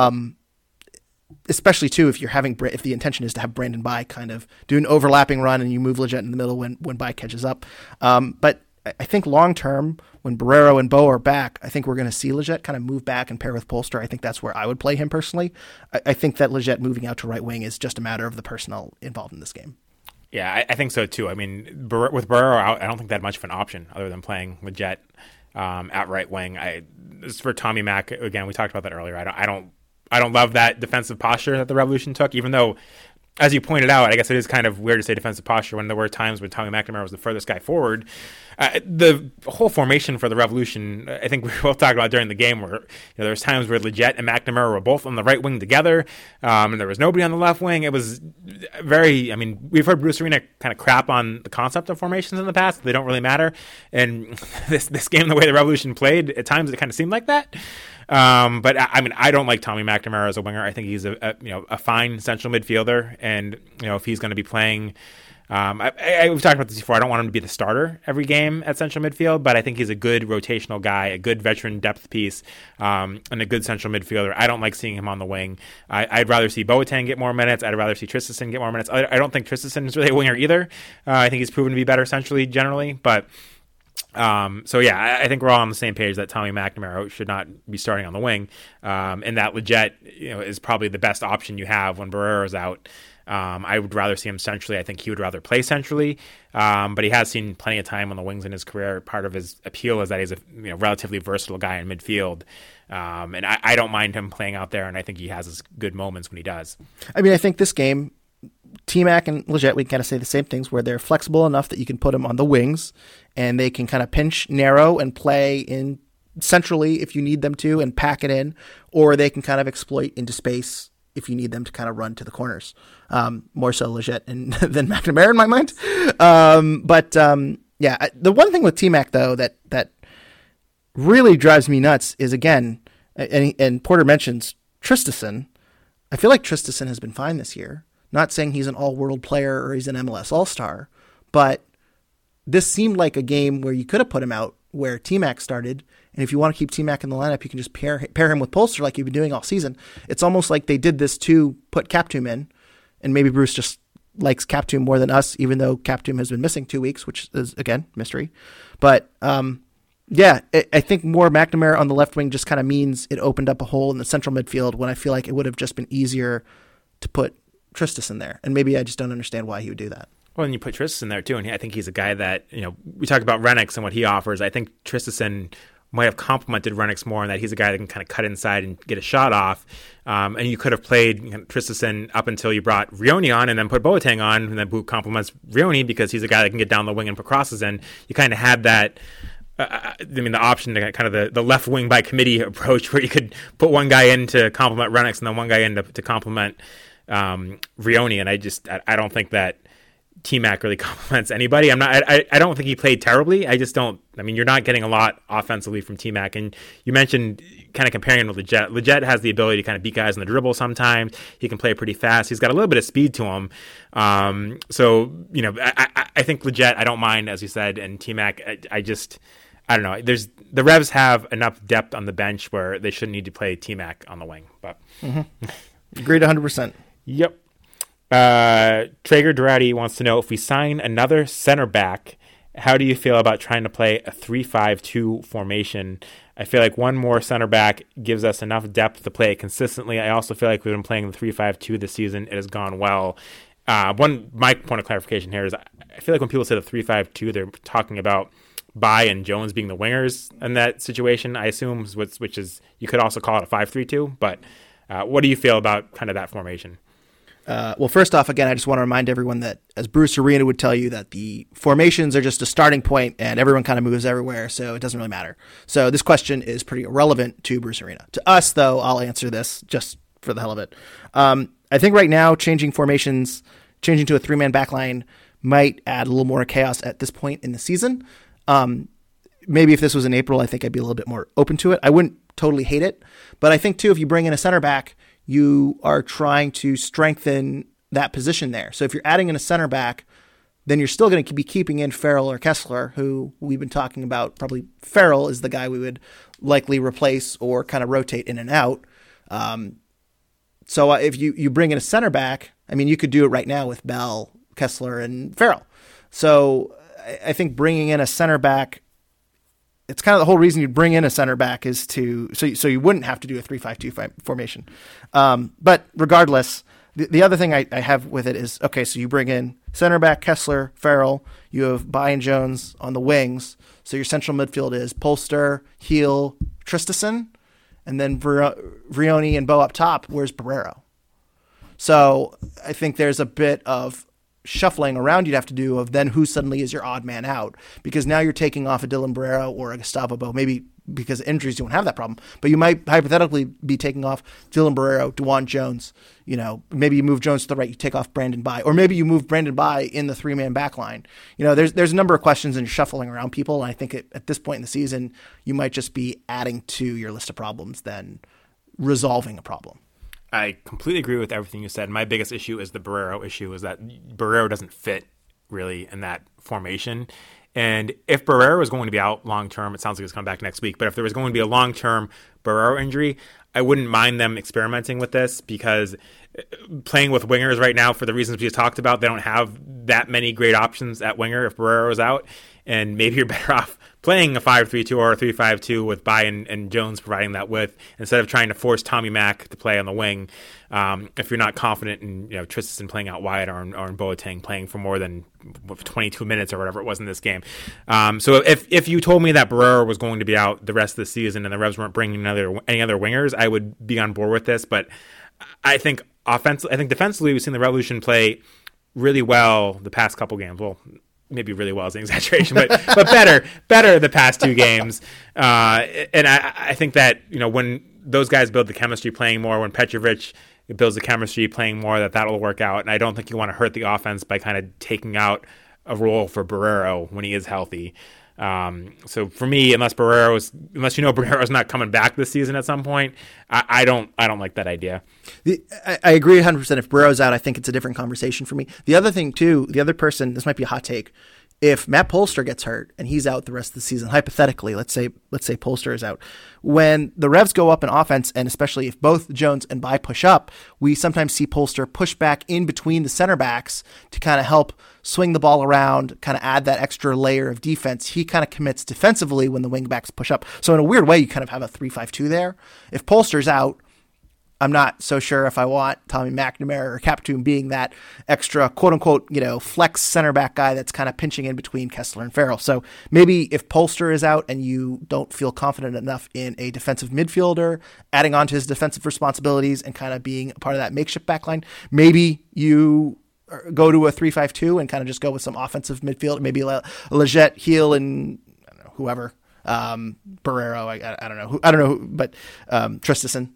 S4: Especially too, if the intention is to have Brandon Bye kind of do an overlapping run and you move Lletget in the middle when Bye catches up. But I think long term, when Barrero and Bo are back, I think we're going to see Lletget kind of move back and pair with Polster. I think that's where I would play him personally. I think that Lletget moving out to right wing is just a matter of the personnel involved in this game.
S3: Yeah, I think so too. I mean, with Barrero out, I don't think that much of an option other than playing Lletget at right wing. As for Tommy Mac, again, we talked about that earlier. I don't love that defensive posture that the Revolution took, even though, as you pointed out, I guess it is kind of weird to say defensive posture when there were times when Tommy McNamara was the furthest guy forward. The whole formation for the Revolution, I think we both talked about during the game, where there was times where Lletget and McNamara were both on the right wing together, and there was nobody on the left wing. It was very, I mean, we've heard Bruce Arena kind of crap on the concept of formations in the past. They don't really matter. And this game, the way the Revolution played, at times it kind of seemed like that. But I mean, I don't like Tommy McNamara as a winger. I think he's a fine central midfielder, and if he's going to be playing, we've talked about this before. I don't want him to be the starter every game at central midfield, but I think he's a good rotational guy, a good veteran depth piece, and a good central midfielder. I don't like seeing him on the wing. I'd rather see Boateng get more minutes. I'd rather see Traustason get more minutes. I don't think Traustason is really a winger either. I think he's proven to be better centrally generally, but. So yeah, I think we're all on the same page that Tommy McNamara should not be starting on the wing, and that Lletget, is probably the best option you have when Barrero's out. I would rather see him centrally. I think he would rather play centrally, but he has seen plenty of time on the wings in his career. Part of his appeal is that he's a relatively versatile guy in midfield, and I don't mind him playing out there, and I think he has his good moments when he does.
S4: I mean, I think this game, T-Mac and Lletget, we kind of say the same things, where they're flexible enough that you can put them on the wings and they can kind of pinch narrow and play in centrally if you need them to and pack it in, or they can kind of exploit into space if you need them to kind of run to the corners. More so Lletget than McNamara in my mind. Yeah, the one thing with T-Mac though that really drives me nuts is, again, and Porter mentions Traustason. I feel like Traustason has been fine this year. Not saying he's an all-world player or he's an MLS All-Star, but this seemed like a game where you could have put him out where T-Mac started, and if you want to keep T-Mac in the lineup, you can just pair him with Polster like you've been doing all season. It's almost like they did this to put Captoom in, and maybe Bruce just likes Captoom more than us, even though Captoom has been missing 2 weeks, which is, again, mystery. But yeah, I think more McNamara on the left wing just kind of means it opened up a hole in the central midfield when I feel like it would have just been easier to put Traustason there, and maybe I just don't understand why he would do that.
S3: Well, and you put Traustason there too, and I think he's a guy that, we talked about Rennicks and what he offers. I think Traustason might have complemented Rennicks more in that he's a guy that can kind of cut inside and get a shot off. And you could have played Traustason up until you brought Vrioni on and then put Boateng on, and then Boot complements Vrioni because he's a guy that can get down the wing and put crosses in. You kind of had that. The option to kind of the left wing by committee approach where you could put one guy in to complement Rennicks and then one guy in to complement Vrioni. And I don't think that T-Mac really complements anybody. I don't think he played terribly. You're not getting a lot offensively from T-Mac. And you mentioned kind of comparing him with Lletget. Lletget has the ability to kind of beat guys on the dribble sometimes. He can play pretty fast. He's got a little bit of speed to him. I think Lletget, I don't mind, as you said, and T-Mac, I don't know. The Revs have enough depth on the bench where they shouldn't need to play T-Mac on the wing. But
S4: Agreed 100%.
S3: Yep. Traeger Durati wants to know, if we sign another center back, how do you feel about trying to play a 3-5-2 formation? I feel like one more center back gives us enough depth to play it consistently. I also feel like we've been playing the 3-5-2 this season. It has gone well. My point of clarification here is I feel like when people say the 3-5-2, they're talking about Bai and Jones being the wingers in that situation, I assume, which is, you could also call it a 5-3-2. But what do you feel about kind of that formation?
S4: Well, first off, again, I just want to remind everyone that, as Bruce Arena would tell you, that the formations are just a starting point and everyone kind of moves everywhere, so it doesn't really matter. So this question is pretty irrelevant to Bruce Arena. To us, though, I'll answer this just for the hell of it. I think right now, changing formations, changing to a three-man backline might add a little more chaos at this point in the season. Maybe if this was in April, I think I'd be a little bit more open to it. I wouldn't totally hate it, but I think, too, if you bring in a center back, you are trying to strengthen that position there. So if you're adding in a center back, then you're still going to be keeping in Farrell or Kessler, who we've been talking about. Probably Farrell is the guy we would likely replace or kind of rotate in and out. So if you bring in a center back, I mean, you could do it right now with Bell, Kessler, and Farrell. So I think bringing in a center back, it's kind of the whole reason you'd bring in a center back is so you wouldn't have to do a 3-5-2 formation. But regardless, the other thing I have with it is, okay, so you bring in center back Kessler, Farrell, you have Bai and Jones on the wings. So your central midfield is Polster, Heel, Tristison, and then Vrioni and Bo up top. Where's Barrero? So I think there's a bit of shuffling around you'd have to do of then who suddenly is your odd man out, because now you're taking off a Dylan Barrero or a Gustavo Bo. Maybe because of injuries you won't have that problem, but you might hypothetically be taking off Dylan Barrero, DeJuan Jones. Maybe you move Jones to the right, you take off Brandon Bai, or maybe you move Brandon Bai in the three-man back line. There's a number of questions and you're shuffling around people, and I think at this point in the season you might just be adding to your list of problems than resolving a problem.
S3: I completely agree with everything you said. My biggest issue is the Barrero issue, is that Barrero doesn't fit really in that formation. And if Barrero is going to be out long-term, it sounds like he's coming back next week, but if there was going to be a long-term Barrero injury, I wouldn't mind them experimenting with this, because playing with wingers right now, for the reasons we just talked about, they don't have that many great options at winger if Barrero is out. And maybe you're better off playing a 5-3-2 or a 3-5-2 with Bai and Jones providing that width, instead of trying to force Tommy Mack to play on the wing. If you're not confident in Tristan playing out wide, or in Boateng playing for more than 22 minutes or whatever it was in this game. So if you told me that Barrero was going to be out the rest of the season and the Revs weren't bringing any other wingers, I would be on board with this. But I think defensively, we've seen the Revolution play really well the past couple games. Well, maybe really well is an exaggeration, but better the past two games. And I think that, when those guys build the chemistry playing more, when Petrovic builds the chemistry playing more, that'll work out. And I don't think you want to hurt the offense by kind of taking out a role for Barrero when he is healthy. So for me, unless Barrero's not coming back this season at some point, I don't like that idea.
S4: I agree 100%. If Barrero's out, I think it's a different conversation for me. The other thing too, the other person, this might be a hot take. If Matt Polster gets hurt and he's out the rest of the season, hypothetically, let's say Polster is out, when the Revs go up in offense, and especially if both Jones and Bai push up, we sometimes see Polster push back in between the center backs to kind of help swing the ball around, kind of add that extra layer of defense. He kind of commits defensively when the wing backs push up. So in a weird way, you kind of have a 3-5-2 there. If Polster's out, I'm not so sure if I want Tommy McNamara or Captoon being that extra quote-unquote, flex center back guy that's kind of pinching in between Kessler and Farrell. So maybe if Polster is out and you don't feel confident enough in a defensive midfielder, adding on to his defensive responsibilities and kind of being a part of that makeshift backline, maybe you go to a 3-5-2 and kind of just go with some offensive midfield, maybe Lletget, Heel, and I don't know, whoever. Barrero, I don't know, but Tristison.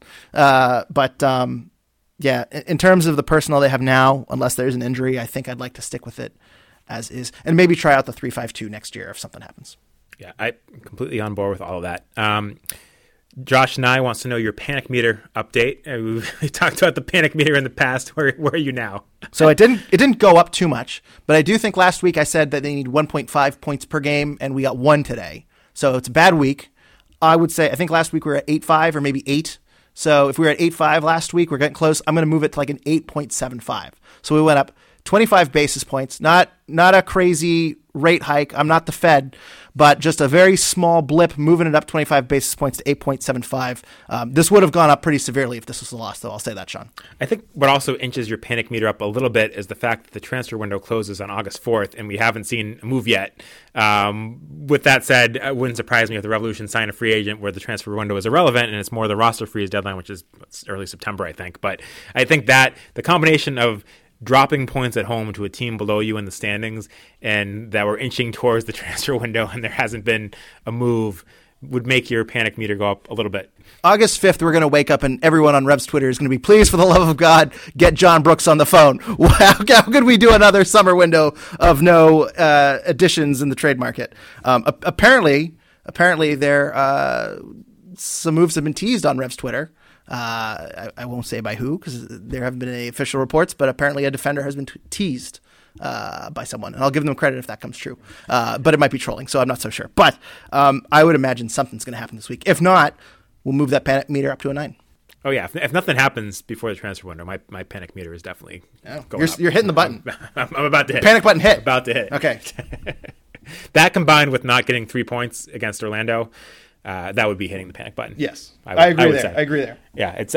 S4: Yeah, in terms of the personnel they have now, unless there's an injury, I think I'd like to stick with it as is, and maybe try out the 3-5-2 next year if something happens.
S3: Yeah, I'm completely on board with all of that. Josh Nye wants to know your panic meter update. We talked about the panic meter in the past. Where are you now?
S4: So it didn't go up too much, but I do think last week I said that they need 1.5 points per game, and we got 1 today. So it's a bad week. I think last week we were at 8.5 or maybe 8. So if we were at 8.5 last week, we're getting close. I'm going to move it to like an 8.75. So we went up 25 basis points. Not a crazy rate hike. I'm not the Fed, but just a very small blip, moving it up 25 basis points to 8.75. This would have gone up pretty severely if this was a loss, though. I'll say that, Sean.
S3: I think what also inches your panic meter up a little bit is the fact that the transfer window closes on August 4th, and we haven't seen a move yet. With that said, it wouldn't surprise me if the Revolution signed a free agent where the transfer window is irrelevant, and it's more the roster freeze deadline, which is early September, I think. But I think that the combination of dropping points at home to a team below you in the standings and that we're inching towards the transfer window and there hasn't been a move would make your panic meter go up a little bit.
S4: August 5th, we're going to wake up and everyone on Revs Twitter is going to be, please, for the love of God, get John Brooks on the phone. How could we do another summer window of no additions in the trade market? Apparently there some moves have been teased on Revs Twitter. I won't say by who because there haven't been any official reports, but apparently a defender has been teased by someone, and I'll give them credit if that comes true. But it might be trolling, so I'm not so sure. But I would imagine something's going to happen this week. If not, we'll move that panic meter up to a 9.
S3: Oh, yeah. If nothing happens before the transfer window, my panic meter is definitely going up.
S4: You're hitting the button.
S3: I'm about to hit.
S4: Panic button hit.
S3: About to hit.
S4: Okay.
S3: That combined with not getting 3 points against Orlando, that would be hitting the panic button.
S4: Yes, I agree there. Yeah,
S3: it's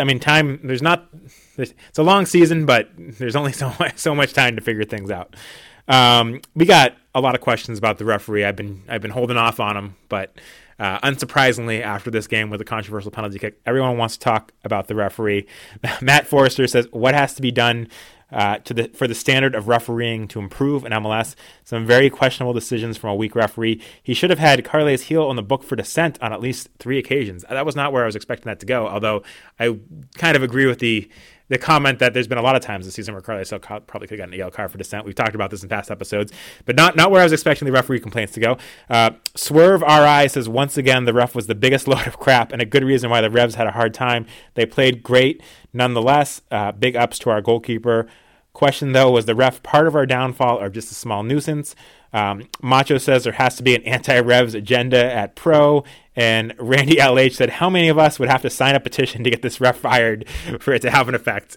S3: a long season, but there's only so much time to figure things out. We got a lot of questions about the referee. I've been holding off on them, but unsurprisingly, after this game with a controversial penalty kick, everyone wants to talk about the referee. Matt Forrester says, "What has to be done for the standard of refereeing to improve in MLS? Some very questionable decisions from a weak referee. He should have had Carles Heel on the book for dissent on at least 3 occasions." That was not where I was expecting that to go, although I kind of agree with the comment that there's been a lot of times this season where Carles Heel probably could have gotten a yellow card for dissent. We've talked about this in past episodes, but not where I was expecting the referee complaints to go. Swerve RI says, "Once again, the ref was the biggest load of crap and a good reason why the Revs had a hard time. They played great nonetheless. Big ups to our goalkeeper. Question, though, was the ref part of our downfall or just a small nuisance?" Macho says there has to be an anti-Revs agenda at Pro. And Randy LH said, "How many of us would have to sign a petition to get this ref fired for it to have an effect?"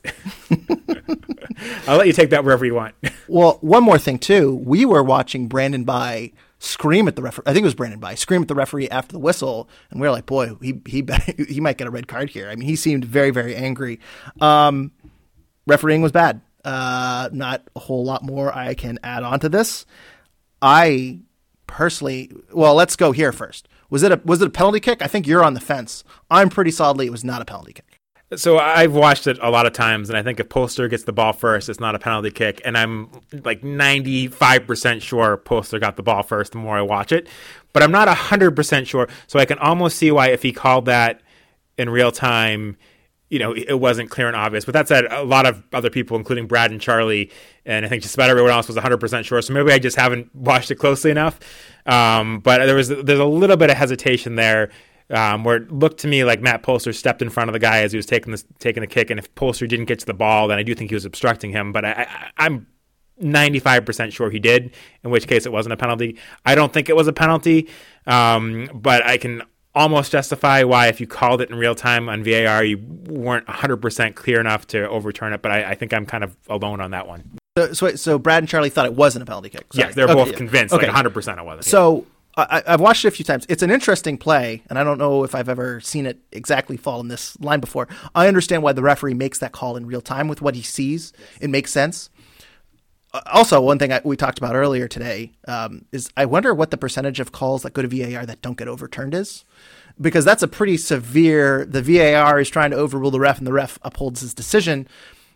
S3: I'll let you take that wherever you want.
S4: Well, one more thing, too. We were watching Brandon Bye scream at the referee. I think it was Brandon Bye scream at the referee after the whistle. And we were like, boy, he might get a red card here. I mean, he seemed very, very angry. Refereeing was bad. Not a whole lot more I can add on to this. I personally, well, let's go here first. Was it a penalty kick? I think you're on the fence. I'm pretty solidly it was not a penalty kick.
S3: So I've watched it a lot of times, and I think if Polster gets the ball first, it's not a penalty kick. And I'm like 95% sure Polster got the ball first the more I watch it. But I'm not 100% sure. So I can almost see why if he called that in real time, it wasn't clear and obvious. But that said, a lot of other people, including Brad and Charlie, and I think just about everyone else was 100% sure. So maybe I just haven't watched it closely enough. But there's a little bit of hesitation there where it looked to me like Matt Polster stepped in front of the guy as he was taking the kick. And if Polster didn't get to the ball, then I do think he was obstructing him. But I'm 95% sure he did, in which case it wasn't a penalty. I don't think it was a penalty, but I can almost justify why if you called it in real time on VAR, you weren't 100% clear enough to overturn it, but I think I'm kind of alone on that one.
S4: So Brad and Charlie thought it wasn't a penalty kick?
S3: Sorry. Yes, they're both convinced, like 100% it wasn't.
S4: So I've watched it a few times. It's an interesting play, and I don't know if I've ever seen it exactly fall in this line before. I understand why the referee makes that call in real time with what he sees. It makes sense. Also, one thing we talked about earlier today is I wonder what the percentage of calls that go to VAR that don't get overturned is, because that's a pretty severe. The VAR is trying to overrule the ref, and the ref upholds his decision.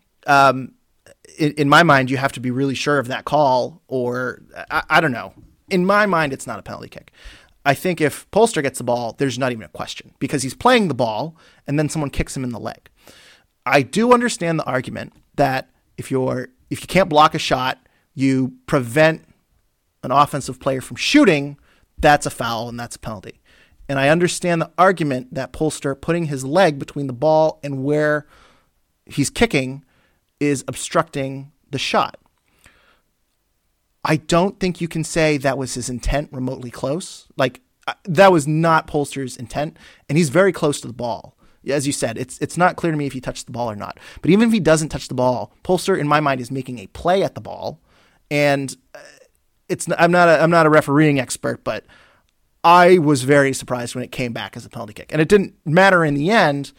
S4: In my mind, you have to be really sure of that call, or I don't know. In my mind, it's not a penalty kick. I think if Polster gets the ball, there's not even a question because he's playing the ball, and then someone kicks him in the leg. I do understand the argument that if you can't block a shot, you prevent an offensive player from shooting, that's a foul and that's a penalty. And I understand the argument that Polster putting his leg between the ball and where he's kicking is obstructing the shot. I don't think you can say that was his intent remotely close. Like, that was not Polster's intent, and he's very close to the ball. As you said, it's not clear to me if he touched the ball or not. But even if he doesn't touch the ball, Polster, in my mind, is making a play at the ball. And I'm not a refereeing expert, but I was very surprised when it came back as a penalty kick. And it didn't matter in the end.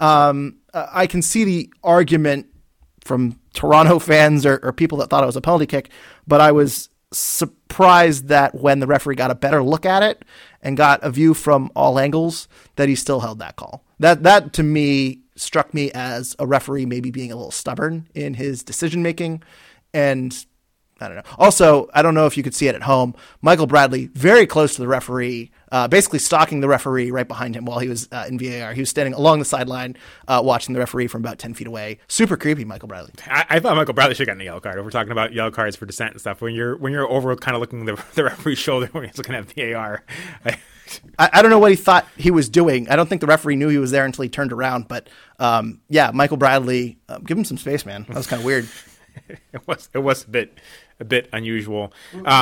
S4: I can see the argument from Toronto fans or people that thought it was a penalty kick, but I was surprised that when the referee got a better look at it and got a view from all angles, that he still held that call. That to me struck me as a referee maybe being a little stubborn in his decision making. And I don't know. Also, I don't know if you could see it at home. Michael Bradley, very close to the referee, basically stalking the referee right behind him while he was in VAR. He was standing along the sideline watching the referee from about 10 feet away. Super creepy, Michael Bradley.
S3: I thought Michael Bradley should have gotten a yellow card. If we're talking about yellow cards for dissent and stuff, when you're over kind of looking the referee's shoulder when he's looking at VAR.
S4: I don't know what he thought he was doing. I don't think the referee knew he was there until he turned around. But Michael Bradley, give him some space, man. That was kind of weird.
S3: It was a bit unusual.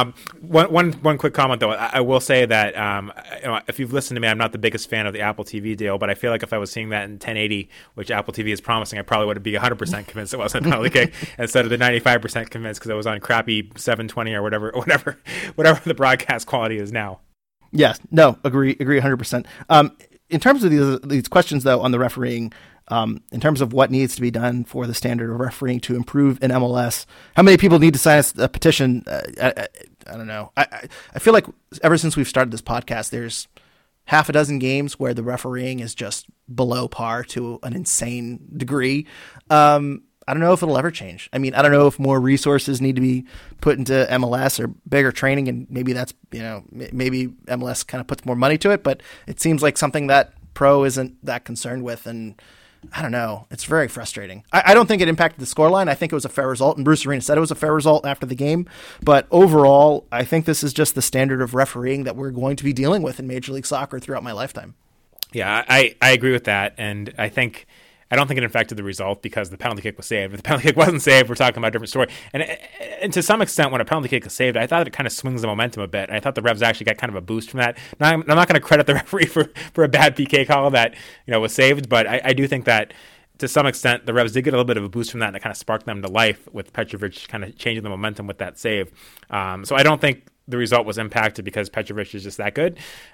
S3: One quick comment though. I will say that if you've listened to me, I'm not the biggest fan of the Apple TV deal, but I feel like if I was seeing that in 1080, which Apple TV is promising, I probably would be 100% convinced it wasn't a penalty kick instead of the 95% convinced because it was on crappy 720 or whatever the broadcast quality is now.
S4: Yes, no, agree 100%. In terms of these questions though on the refereeing. In terms of what needs to be done for the standard of refereeing to improve in MLS, how many people need to sign a petition? I don't know. I feel like ever since we've started this podcast, there's half a dozen games where the refereeing is just below par to an insane degree. I don't know if it'll ever change. I mean, I don't know if more resources need to be put into MLS or bigger training, and maybe that's, maybe MLS kind of puts more money to it, but it seems like something that Pro isn't that concerned with, and I don't know. It's very frustrating. I don't think it impacted the scoreline. I think it was a fair result, and Bruce Arena said it was a fair result after the game. But overall, I think this is just the standard of refereeing that we're going to be dealing with in Major League Soccer throughout my lifetime.
S3: Yeah, I agree with that, and I don't think it affected the result because the penalty kick was saved. If the penalty kick wasn't saved, we're talking about a different story. And to some extent, when a penalty kick is saved, I thought it kind of swings the momentum a bit. And I thought the Revs actually got kind of a boost from that. Now, I'm not going to credit the referee for a bad PK call that was saved, but I do think that to some extent the Revs did get a little bit of a boost from that, and it kind of sparked them to life with Petrovic kind of changing the momentum with that save. So I don't think the result was impacted because Petrovic is just that good.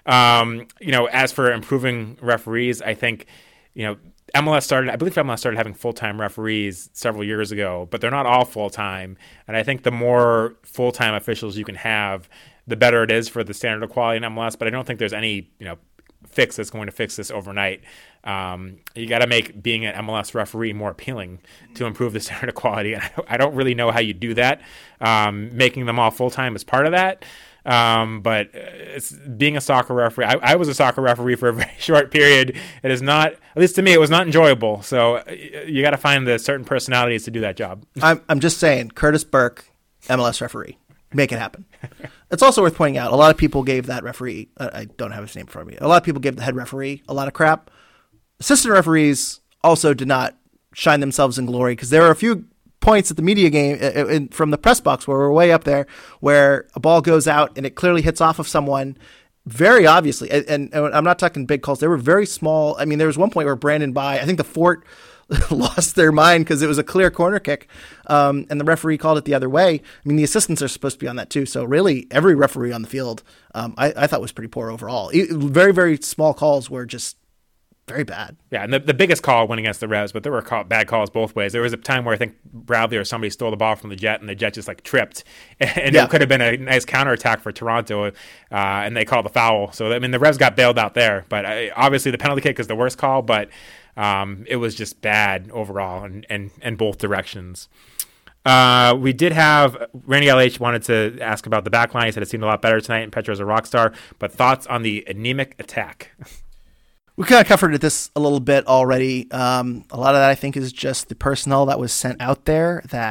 S3: As for improving referees, I think I believe MLS started having full-time referees several years ago, but they're not all full-time. And I think the more full-time officials you can have, the better it is for the standard of quality in MLS. But I don't think there's any, fix that's going to fix this overnight. You got to make being an MLS referee more appealing to improve the standard of quality. And I don't really know how you do that. Making them all full-time is part of that. But it's being a soccer referee. I was a soccer referee for a very short period. It is not, at least to me, it was not enjoyable. So you got to find the certain personalities to do that job.
S4: I'm just saying, Curtis Burke, MLS referee, make it happen. It's also worth pointing out, a lot of people gave that referee, I don't have his name in front of me. A lot of people gave the head referee a lot of crap. Assistant referees also did not shine themselves in glory because there are a few points at the media game from the press box where we're way up there where a ball goes out and it clearly hits off of someone very obviously. And I'm not talking big calls. They were very small. I mean, there was one point where Brandon Bye, I think the Fort lost their mind because it was a clear corner kick. And the referee called it the other way. I mean, the assistants are supposed to be on that too. So really every referee on the field, I thought was pretty poor overall. Very, very small calls were just very bad.
S3: Yeah, and the biggest call went against the Revs, but there were bad calls both ways. There was a time where I think Bradley or somebody stole the ball from the Jet, and the Jet just tripped, and it could have been a nice counterattack for Toronto, and they called the foul. So I mean, the Revs got bailed out there, but obviously the penalty kick is the worst call, but it was just bad overall in both directions. We did have Randy LH wanted to ask about the back line. He said it seemed a lot better tonight, and Petro's a rock star. But thoughts on the anemic attack?
S4: We kind of covered this a little bit already. A lot of that, I think, is just the personnel that was sent out there that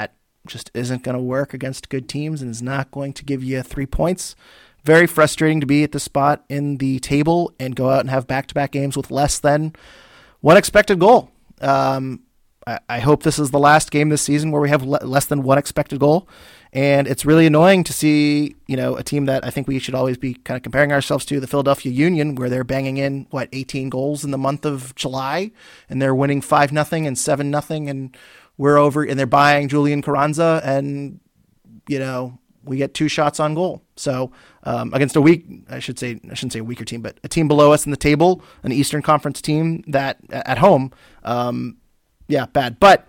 S4: just isn't going to work against good teams and is not going to give you 3 points. Very frustrating to be at the spot in the table and go out and have back-to-back games with less than one expected goal. I hope this is the last game this season where we have less than one expected goal. And it's really annoying to see, a team that I think we should always be kind of comparing ourselves to, the Philadelphia Union, where they're banging in, 18 goals in the month of July, and they're winning 5-0 and 7-0, and we're over, and they're buying Julian Carranza, and, we get 2 shots on goal. So against I shouldn't say a weaker team, but a team below us in the table, an Eastern Conference team that at home, bad. But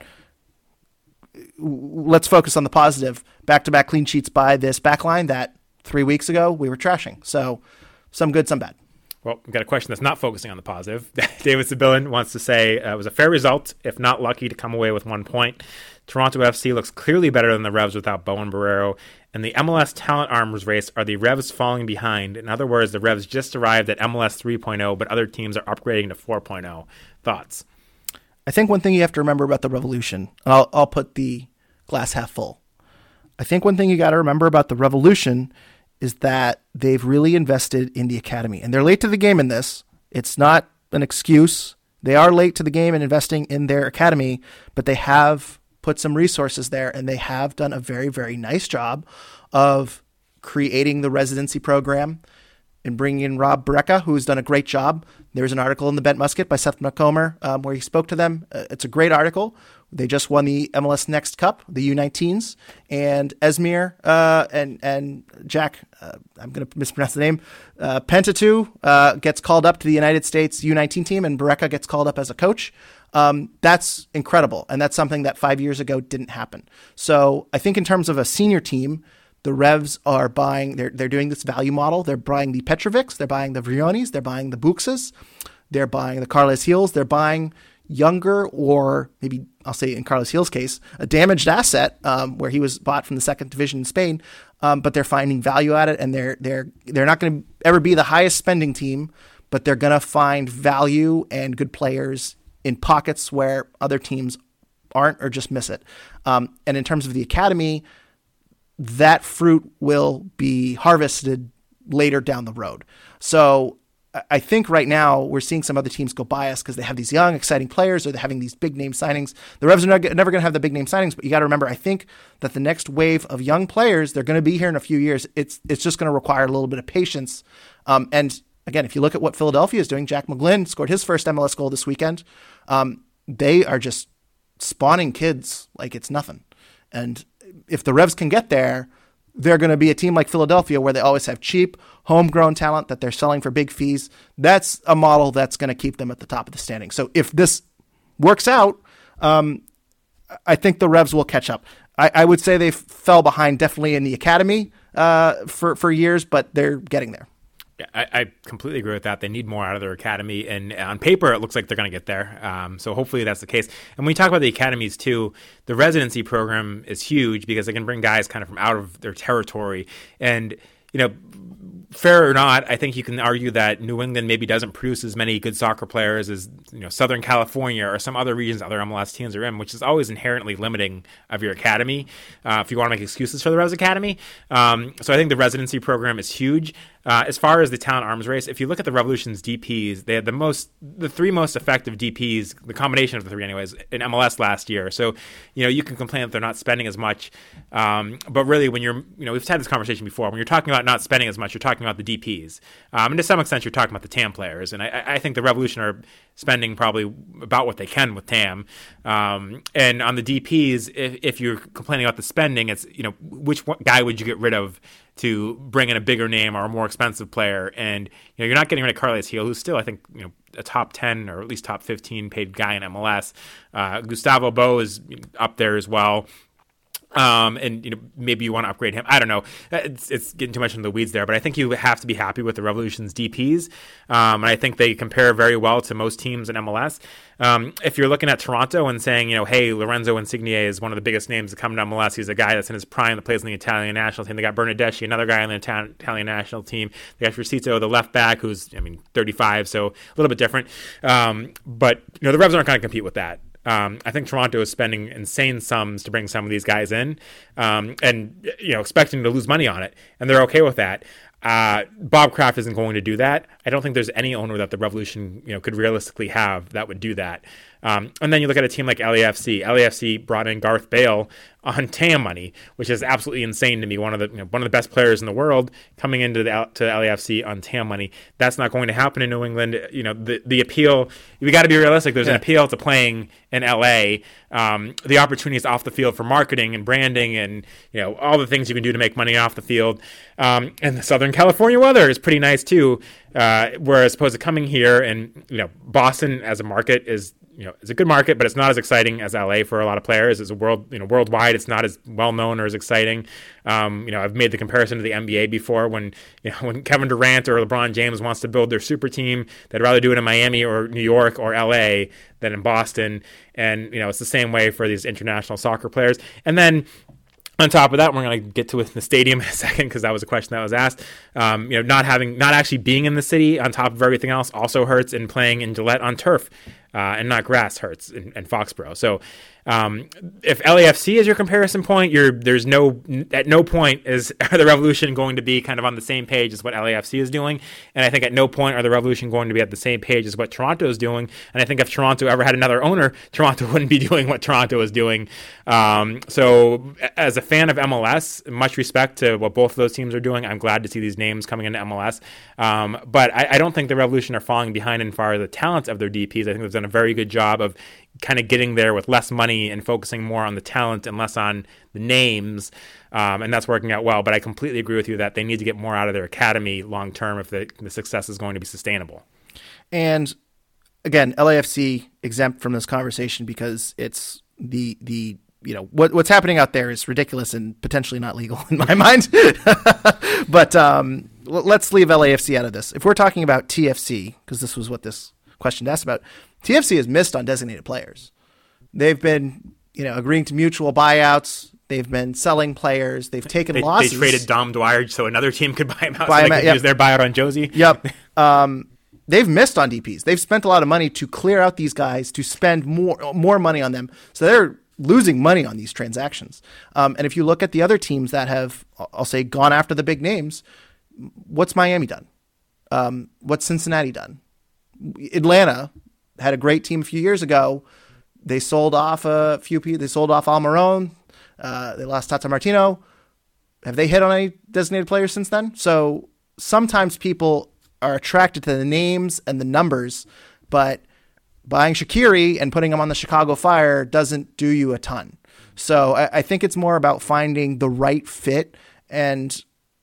S4: let's focus on the positive. Back-to-back clean sheets by this back line that 3 weeks ago we were trashing. So some good, some bad.
S3: Well, we've got a question that's not focusing on the positive. David Sibilin wants to say it was a fair result, if not lucky, to come away with 1 point. Toronto FC looks clearly better than the Revs without Bowen Barrero. In the MLS talent arms race, are the Revs falling behind? In other words, the Revs just arrived at MLS 3.0, but other teams are upgrading to 4.0. Thoughts?
S4: I think one thing you have to remember about the Revolution, and I'll put the glass half full. I think one thing you got to remember about the Revolution is that they've really invested in the academy. And they're late to the game in this. It's not an excuse. They are late to the game in investing in their academy, but they have put some resources there, and they have done a very, very nice job of creating the residency program and bringing in Rob Brecka, who's done a great job. There's an article in the Bent Musket by Seth McComber where he spoke to them. It's a great article. They just won the MLS Next Cup, the U19s, and Esmir and Jack, I'm going to mispronounce the name, Pentatu gets called up to the United States U19 team, and Brecka gets called up as a coach. That's incredible, and that's something that 5 years ago didn't happen. So I think in terms of a senior team, the Revs are buying, they're doing this value model. They're buying the Petrovics, they're buying the Vrionis, they're buying the Buxas, they're buying the Carles Hills, they're buying younger, or maybe I'll say in Carles Hills' case, a damaged asset where he was bought from the second division in Spain, but they're finding value at it, and they're not going to ever be the highest spending team, but they're going to find value and good players in pockets where other teams aren't or just miss it. And in terms of the academy, that fruit will be harvested later down the road. So I think right now we're seeing some other teams go by us because they have these young, exciting players, or they're having these big name signings. The Revs are never going to have the big name signings, but you got to remember, I think that the next wave of young players, they're going to be here in a few years. It's just going to require a little bit of patience. And again, if you look at what Philadelphia is doing, Jack McGlynn scored his first MLS goal this weekend. They are just spawning kids like it's nothing. And if the Revs can get there, they're going to be a team like Philadelphia where they always have cheap, homegrown talent that they're selling for big fees. That's a model that's going to keep them at the top of the standing. So if this works out, I think the Revs will catch up. I would say they fell behind definitely in the academy for years, but they're getting there.
S3: Yeah, I completely agree with that. They need more out of their academy, and on paper, it looks like they're going to get there. So hopefully that's the case. And when we talk about the academies too, the residency program is huge because they can bring guys kind of from out of their territory. And, fair or not, I think you can argue that New England maybe doesn't produce as many good soccer players as Southern California or some other regions other MLS teams are in, which is always inherently limiting of your academy if you want to make excuses for the Revs Academy. So I think the residency program is huge. As far as the talent arms race, if you look at the Revolution's DPs, they had the 3 most effective DPs, the combination of the 3 anyways, in MLS last year. So, you can complain that they're not spending as much. But really when we've had this conversation before, when you're talking about not spending as much, you're talking about the DPs. And to some extent, you're talking about the TAM players. And I think the Revolution are spending probably about what they can with TAM. And on the DPs, if you're complaining about the spending, it's, which guy would you get rid of to bring in a bigger name or a more expensive player? And you're not getting rid of Carles Gil, who's still, I think, a top 10 or at least top 15 paid guy in MLS. Gustavo Bo is up there as well. And maybe you want to upgrade him. I don't know. It's getting too much into the weeds there, but I think you have to be happy with the Revolution's DPs. And I think they compare very well to most teams in MLS. If you're looking at Toronto and saying, hey, Lorenzo Insigne is one of the biggest names to come to MLS. He's a guy that's in his prime that plays in the Italian national team. They got Bernardeschi, another guy on the Italian national team. They got Rosito, the left back, who's 35, so a little bit different. But the Revs aren't going to compete with that. I think Toronto is spending insane sums to bring some of these guys in, and expecting to lose money on it, and they're okay with that. Bob Kraft isn't going to do that. I don't think there's any owner that the Revolution could realistically have that would do that. And then you look at a team like LAFC. LAFC brought in Garth Bale on TAM money, which is absolutely insane to me. One of the best players in the world coming into to LAFC on TAM money. That's not going to happen in New England. The appeal. We got to be realistic. There's an appeal to playing in LA. The opportunities off the field for marketing and branding and all the things you can do to make money off the field. And the Southern California weather is pretty nice too. Whereas opposed to coming here and Boston as a market is it's a good market, but it's not as exciting as LA for a lot of players. It's a worldwide, it's not as well known or as exciting. I've made the comparison to the NBA before when Kevin Durant or LeBron James wants to build their super team, they'd rather do it in Miami or New York or LA than in Boston. And it's the same way for these international soccer players. And then on top of that, we're going to get to it in the stadium in a second because that was a question that was asked. Not actually being in the city on top of everything else also hurts, and playing in Gillette on turf and not grass hurts in Foxborough. So if LAFC is your comparison point, at no point is the Revolution going to be kind of on the same page as what LAFC is doing. And I think at no point are the Revolution going to be at the same page as what Toronto is doing. And I think if Toronto ever had another owner, Toronto wouldn't be doing what Toronto is doing. So as a fan of MLS, much respect to what both of those teams are doing. I'm glad to see these names coming into MLS. But I don't think the Revolution are falling behind in far as the talent of their DPs. I think they've done a very good job of kind of getting there with less money and focusing more on the talent and less on the names. And that's working out well. But I completely agree with you that they need to get more out of their academy long term if the success is going to be sustainable.
S4: And again, LAFC exempt from this conversation because it's what's happening out there is ridiculous and potentially not legal in my mind. But let's leave LAFC out of this. If we're talking about TFC, because this was what this question asked about, TFC has missed on designated players. They've been, agreeing to mutual buyouts. They've been selling players. They've taken losses.
S3: They traded Dom Dwyer so another team could buy him out so they could use their buyout on Josie.
S4: Yep. They've missed on DPs. They've spent a lot of money to clear out these guys, to spend more money on them. So they're losing money on these transactions. And if you look at the other teams that have, I'll say, gone after the big names, what's Miami done? What's Cincinnati done? Atlanta had a great team a few years ago. They sold off a few people. They sold off Almiron. They lost Tata Martino. Have they hit on any designated players since then? So sometimes people are attracted to the names and the numbers, but buying Shaqiri and putting him on the Chicago Fire doesn't do you a ton. So I think it's more about finding the right fit, and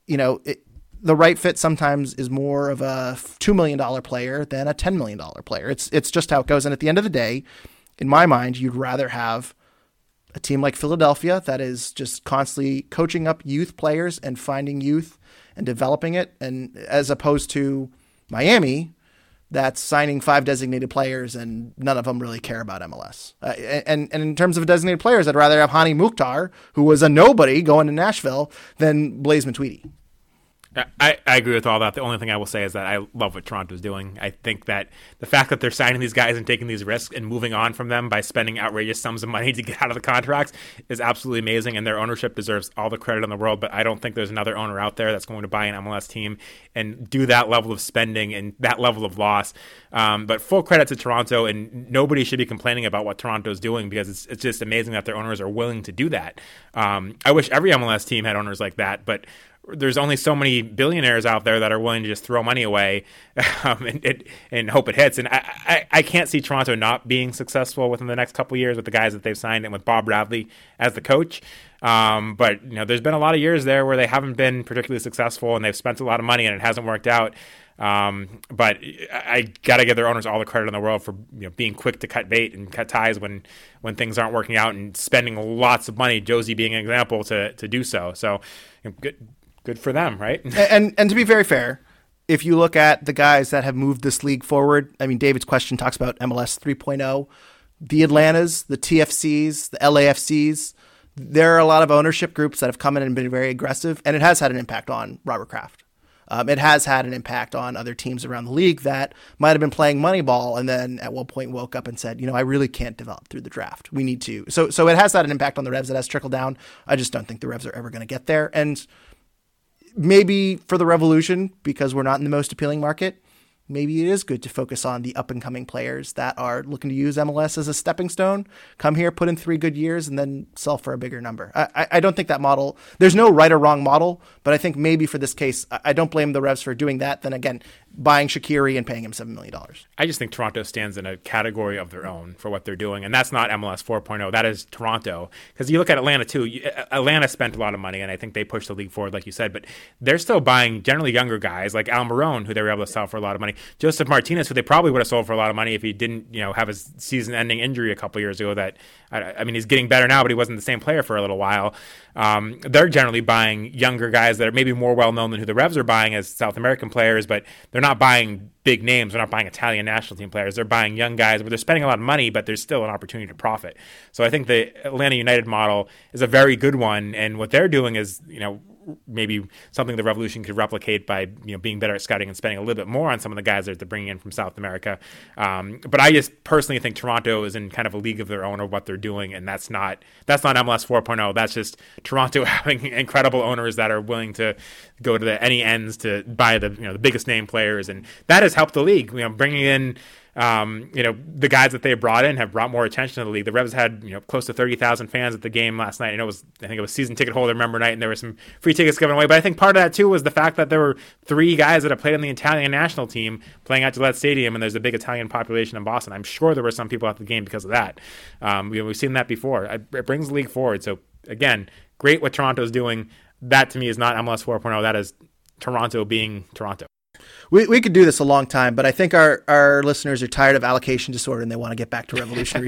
S4: the right fit sometimes is more of a $2 million player than a $10 million player. It's just how it goes. And at the end of the day, in my mind, you'd rather have a team like Philadelphia that is just constantly coaching up youth players and finding youth and developing it, and as opposed to Miami that's signing 5 designated players and none of them really care about MLS. And in terms of designated players, I'd rather have Hani Mukhtar, who was a nobody going to Nashville, than Blaise Matuidi.
S3: I agree with all that. The only thing I will say is that I love what Toronto's doing. I think that the fact that they're signing these guys and taking these risks and moving on from them by spending outrageous sums of money to get out of the contracts is absolutely amazing, and their ownership deserves all the credit in the world. But I don't think there's another owner out there that's going to buy an MLS team and do that level of spending and that level of loss. But full credit to Toronto, and nobody should be complaining about what Toronto's doing because it's just amazing that their owners are willing to do that. I wish every MLS team had owners like that, but there's only so many billionaires out there that are willing to just throw money away and hope it hits. And I can't see Toronto not being successful within the next couple of years with the guys that they've signed and with Bob Bradley as the coach. But there's been a lot of years there where they haven't been particularly successful and they've spent a lot of money and it hasn't worked out. But I got to give their owners all the credit in the world for being quick to cut bait and cut ties when things aren't working out and spending lots of money, Josie being an example, to do so. So good for them, right?
S4: and to be very fair, if you look at the guys that have moved this league forward, I mean, David's question talks about MLS 3.0, the Atlantas, the TFCs, the LAFCs. There are a lot of ownership groups that have come in and been very aggressive, and it has had an impact on Robert Kraft. It has had an impact on other teams around the league that might have been playing Moneyball and then at one point woke up and said, I really can't develop through the draft. We need to. So it has had an impact on the Revs. It has trickled down. I just don't think the Revs are ever going to get there. And maybe for the Revolution, because we're not in the most appealing market, maybe it is good to focus on the up-and-coming players that are looking to use MLS as a stepping stone. Come here, put in 3 good years, and then sell for a bigger number. I don't think that model – there's no right or wrong model, but I think maybe for this case, I don't blame the Revs for doing that. Then again, buying Shaqiri and paying him $7 million.
S3: I just think Toronto stands in a category of their own for what they're doing, and that's not MLS 4.0. That is Toronto. Because you look at Atlanta, too. Atlanta spent a lot of money, and I think they pushed the league forward, like you said, but they're still buying generally younger guys like Al Marone, who they were able to sell for a lot of money. Joseph Martinez, who they probably would have sold for a lot of money if he didn't, have his season-ending injury a couple years ago. That I mean, he's getting better now, but he wasn't the same player for a little while. They're generally buying younger guys that are maybe more well-known than who the Revs are buying as South American players, but they're not buying big names. They're not buying Italian national team players. They're buying young guys where they're spending a lot of money, but there's still an opportunity to profit. So I think the Atlanta United model is a very good one, and what they're doing is, maybe something the Revolution could replicate by being better at scouting and spending a little bit more on some of the guys that they're bringing in from South America. But I just personally think Toronto is in kind of a league of their own of what they're doing, and that's not MLS 4.0. That's just Toronto having incredible owners that are willing to go to any ends to buy the the biggest name players, and that has helped the league. Bringing in the guys that they brought in have brought more attention to the league. The Revs had, close to 30,000 fans at the game last night. I think it was season ticket holder member night, and there were some free tickets given away. But I think part of that too was the fact that there were 3 guys that have played on the Italian national team playing at Gillette Stadium, and there's a big Italian population in Boston. I'm sure there were some people at the game because of that. We've seen that before. It brings the league forward. So again, great what Toronto's doing. That to me is not MLS 4.0. That is Toronto being Toronto.
S4: We could do this a long time, but I think our listeners are tired of allocation disorder and they want to get back to Revolution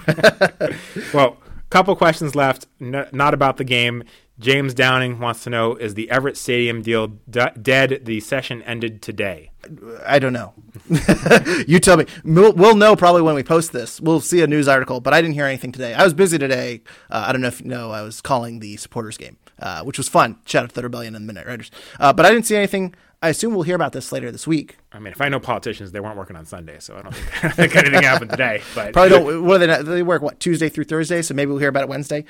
S4: recap.
S3: Well, a couple questions left, not about the game. James Downing wants to know, is the Everett Stadium deal dead? The session ended today.
S4: I don't know. You tell me. We'll know probably when we post this. We'll see a news article, but I didn't hear anything today. I was busy today. I don't know if you know, I was calling the supporters game, which was fun. Shout out to the Rebellion and the Midnight Riders. But I didn't see anything. I assume we'll hear about this later this week.
S3: I mean, if I know politicians, they weren't working on Sunday, so I don't think anything happened today. But
S4: probably don't. What are they? Not, they work Tuesday through Thursday, so maybe we'll hear about it Wednesday.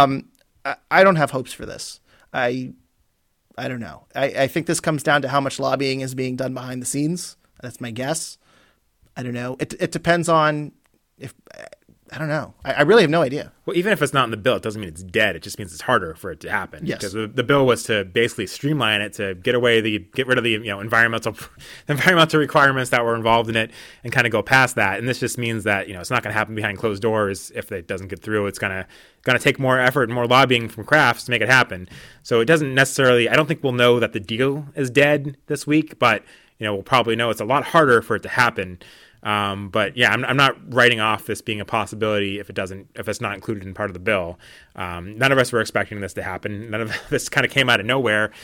S4: I don't have hopes for this. I don't know. I think this comes down to how much lobbying is being done behind the scenes. That's my guess. I don't know. It depends on if. I don't know. I really have no idea.
S3: Well, even if it's not in the bill, it doesn't mean it's dead. It just means it's harder for it to happen.
S4: Yes.
S3: Because the bill was to basically streamline it, to get rid of the environmental requirements that were involved in it, and kind of go past that. And this just means that it's not going to happen behind closed doors. If it doesn't get through, it's going to take more effort and more lobbying from Crafts to make it happen. So it doesn't necessarily. I don't think we'll know that the deal is dead this week, but we'll probably know it's a lot harder for it to happen. But yeah, I'm not writing off this being a possibility if it's not included in part of the bill. None of us were expecting this to happen. None of this kind of came out of nowhere.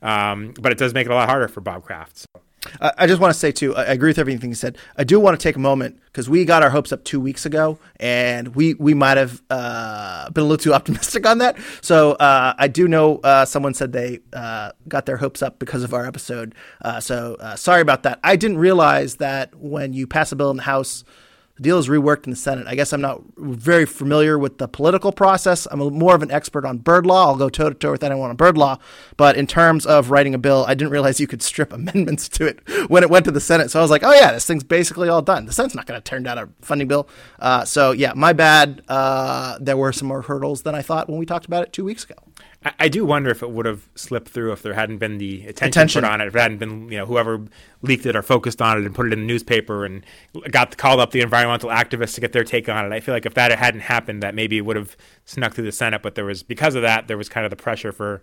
S3: But it does make it a lot harder for Bob Kraft. So.
S4: I just want to say, too, I agree with everything you said. I do want to take a moment because we got our hopes up 2 weeks ago, and we might have been a little too optimistic on that. So I do know someone said they got their hopes up because of our episode. So sorry about that. I didn't realize that when you pass a bill in the House, the deal is reworked in the Senate. I guess I'm not very familiar with the political process. I'm more of an expert on bird law. I'll go toe-to-toe with anyone on bird law. But in terms of writing a bill, I didn't realize you could strip amendments to it when it went to the Senate. So I was like, oh, yeah, this thing's basically all done. The Senate's not going to turn down a funding bill. So, yeah, my bad. There were some more hurdles than I thought when we talked about it 2 weeks ago.
S3: I do wonder if it would have slipped through if there hadn't been the attention put on it, if it hadn't been whoever leaked it or focused on it and put it in the newspaper and called up the environmental activists to get their take on it. I feel like if that hadn't happened, that maybe it would have snuck through the Senate. But because of that, there was kind of the pressure for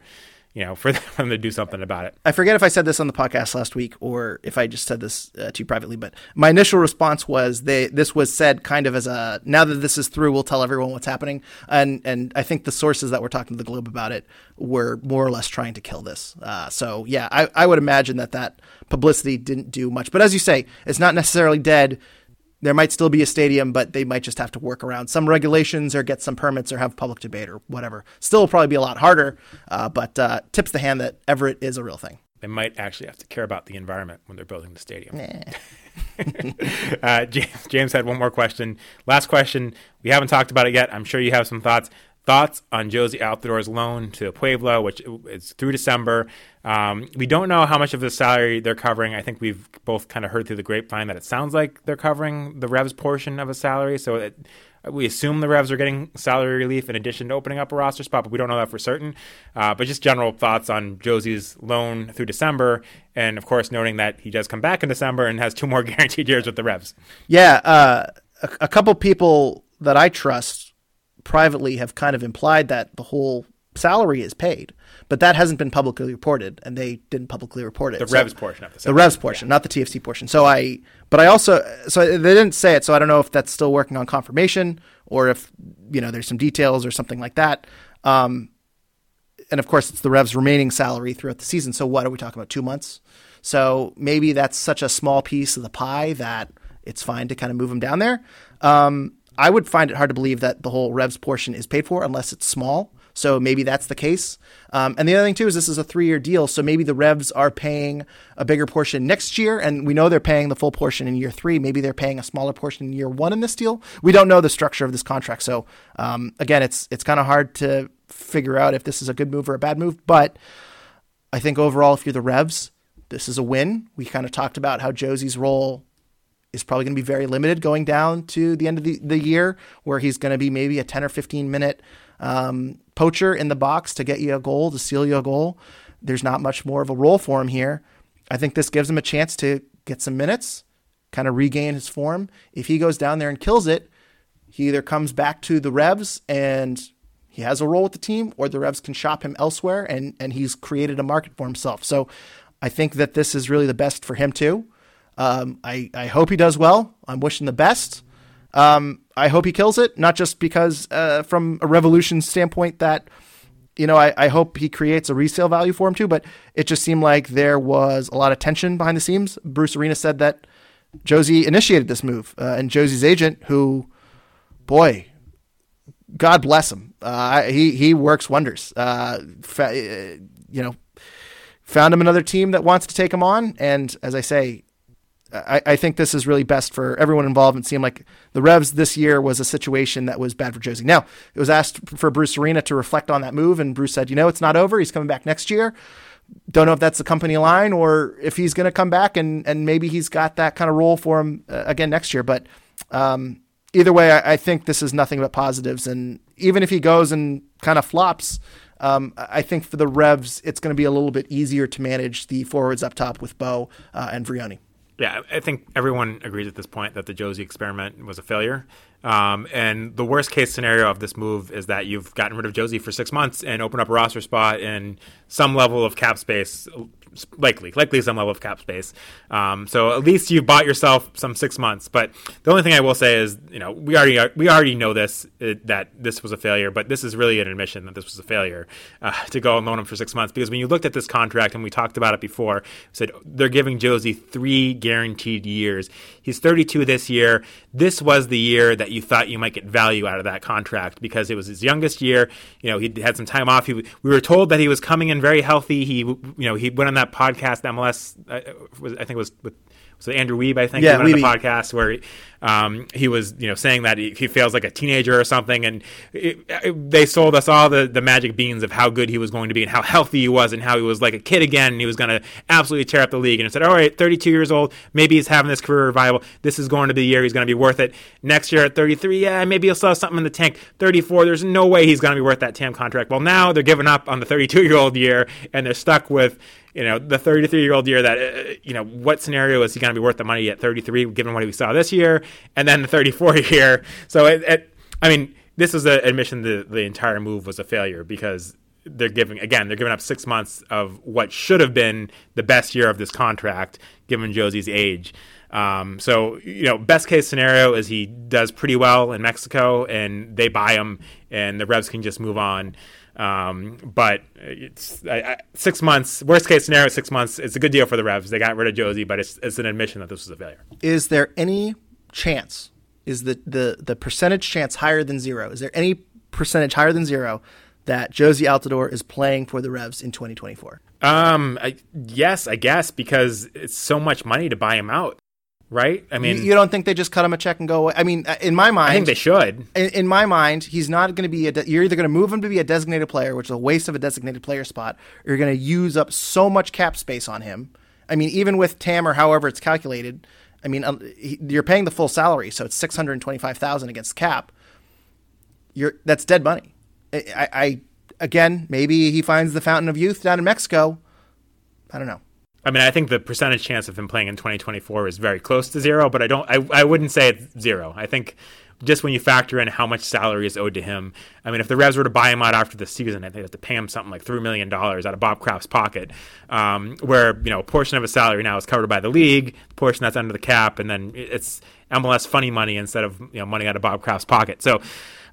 S3: them to do something about it.
S4: I forget if I said this on the podcast last week or if I just said this to you privately, but my initial response was this was said kind of as now that this is through, we'll tell everyone what's happening. And I think the sources that were talking to the Globe about it were more or less trying to kill this. So yeah, I would imagine that publicity didn't do much, but as you say, it's not necessarily dead. There might still be a stadium, but they might just have to work around some regulations or get some permits or have public debate or whatever. Still will probably be a lot harder, but tips the hand that Everett is a real thing.
S3: they might actually have to care about the environment when they're building the stadium. James had one more question. Last question. We haven't talked about it yet. I'm sure you have some thoughts. Thoughts on Jozy Altidore's loan to Puebla, which is through December. We don't know how much of the salary they're covering. I think we've both kind of heard through the grapevine that it sounds like they're covering the Revs portion of a salary. So we assume the Revs are getting salary relief in addition to opening up a roster spot, but we don't know that for certain. But just general thoughts on Jozy's loan through December. And, of course, noting that he does come back in December and has 2 more guaranteed years with the Revs.
S4: Yeah, a couple people that I trust privately have kind of implied that the whole salary is paid, but that hasn't been publicly reported, and they didn't publicly report it.
S3: The Revs portion of the salary.
S4: The Revs portion, not the TFC portion. So they didn't say it, so I don't know if that's still working on confirmation or if, there's some details or something like that. And of course, it's the Revs' remaining salary throughout the season. So what are we talking about, 2 months? So maybe that's such a small piece of the pie that it's fine to kind of move them down there. I would find it hard to believe that the whole Revs portion is paid for unless it's small. So maybe that's the case. And the other thing, too, is this is a 3-year deal. So maybe the Revs are paying a bigger portion next year. And we know they're paying the full portion in year 3. Maybe they're paying a smaller portion in year 1 in this deal. We don't know the structure of this contract. So, again, it's kind of hard to figure out if this is a good move or a bad move. But I think overall, if you're the Revs, this is a win. We kind of talked about how Jozy's role is probably going to be very limited going down to the end of the year, where he's going to be maybe a 10 or 15 minute poacher in the box to get you a goal, to seal you a goal. There's not much more of a role for him here. I think this gives him a chance to get some minutes, kind of regain his form. If he goes down there and kills it, he either comes back to the Revs and he has a role with the team, or the Revs can shop him elsewhere and he's created a market for himself. So I think that this is really the best for him too. I hope he does well. I'm wishing the best. I hope he kills it, not just because from a Revolution standpoint that, I hope he creates a resale value for him too, but it just seemed like there was a lot of tension behind the scenes. Bruce Arena said that Jozy initiated this move, and Jozy's agent, who, boy, God bless him. He works wonders. Found him another team that wants to take him on. And as I say, I think this is really best for everyone involved. It seemed like the Revs this year was a situation that was bad for Jozy. Now, it was asked for Bruce Arena to reflect on that move, and Bruce said, it's not over. He's coming back next year. Don't know if that's the company line or if he's going to come back and maybe he's got that kind of role for him again next year. But either way, I think this is nothing but positives. And even if he goes and kind of flops, I think for the Revs, it's going to be a little bit easier to manage the forwards up top with Bo and Vrioni.
S3: Yeah, I think everyone agrees at this point that the Jozy experiment was a failure. And the worst case scenario of this move is that you've gotten rid of Jozy for 6 months and opened up a roster spot and some level of cap space, likely some level of cap space. So at least you bought yourself some 6 months. But the only thing I will say is, we already know this, that this was a failure, but this is really an admission that this was a failure to go and loan him for 6 months. Because when you looked at this contract, and we talked about it before, said they're giving Jozy 3 guaranteed years. He's 32 this year. This was the year that you thought you might get value out of that contract because it was his youngest year. He had some time off. We were told that he was coming in very healthy. He went on that podcast, MLS, I think it was with Andrew Wiebe, I think, on the podcast where he was, saying that he feels like a teenager or something, and they sold us all the magic beans of how good he was going to be and how healthy he was and how he was like a kid again and he was going to absolutely tear up the league. And it said, all right, 32 years old, maybe he's having this career revival. This is going to be the year he's going to be worth it. Next year at 33, yeah, maybe he'll still have something in the tank. 34, there's no way he's going to be worth that TAM contract. Well, now they're giving up on the 32-year-old year and they're stuck with the 33-year-old year that, what scenario is he going to be worth the money at 33, given what we saw this year, and then the 34 year. So, this was an admission that the entire move was a failure because they're giving up 6 months of what should have been the best year of this contract, given Jozy's age. Best case scenario is he does pretty well in Mexico and they buy him and the Revs can just move on. But it's 6 months. Worst case scenario, 6 months. It's a good deal for the Revs. They got rid of Jozy, but it's an admission that this was a failure.
S4: Is there any chance? Is the percentage chance higher than zero? Is there any percentage higher than zero that Jozy Altidore is playing for the Revs in 2024?
S3: Yes, I guess, because it's so much money to buy him out, right? I mean,
S4: you don't think they just cut him a check and go away? I mean, in my mind,
S3: I think they should.
S4: In my mind, he's not going to be you're either going to move him to be a designated player, which is a waste of a designated player spot, or you're going to use up so much cap space on him. I mean, even with TAM or however it's calculated, I mean, you're paying the full salary, so it's $625,000 against cap. That's dead money. I again, maybe he finds the fountain of youth down in Mexico. I don't know.
S3: I mean, I think the percentage chance of him playing in 2024 is very close to zero, but I wouldn't say it's zero. I think just when you factor in how much salary is owed to him, I mean, if the Revs were to buy him out after the season, I think they have to pay him something like $3 million out of Bob Kraft's pocket, where, a portion of his salary now is covered by the league, the portion that's under the cap, and then it's MLS funny money instead of, money out of Bob Kraft's pocket. So,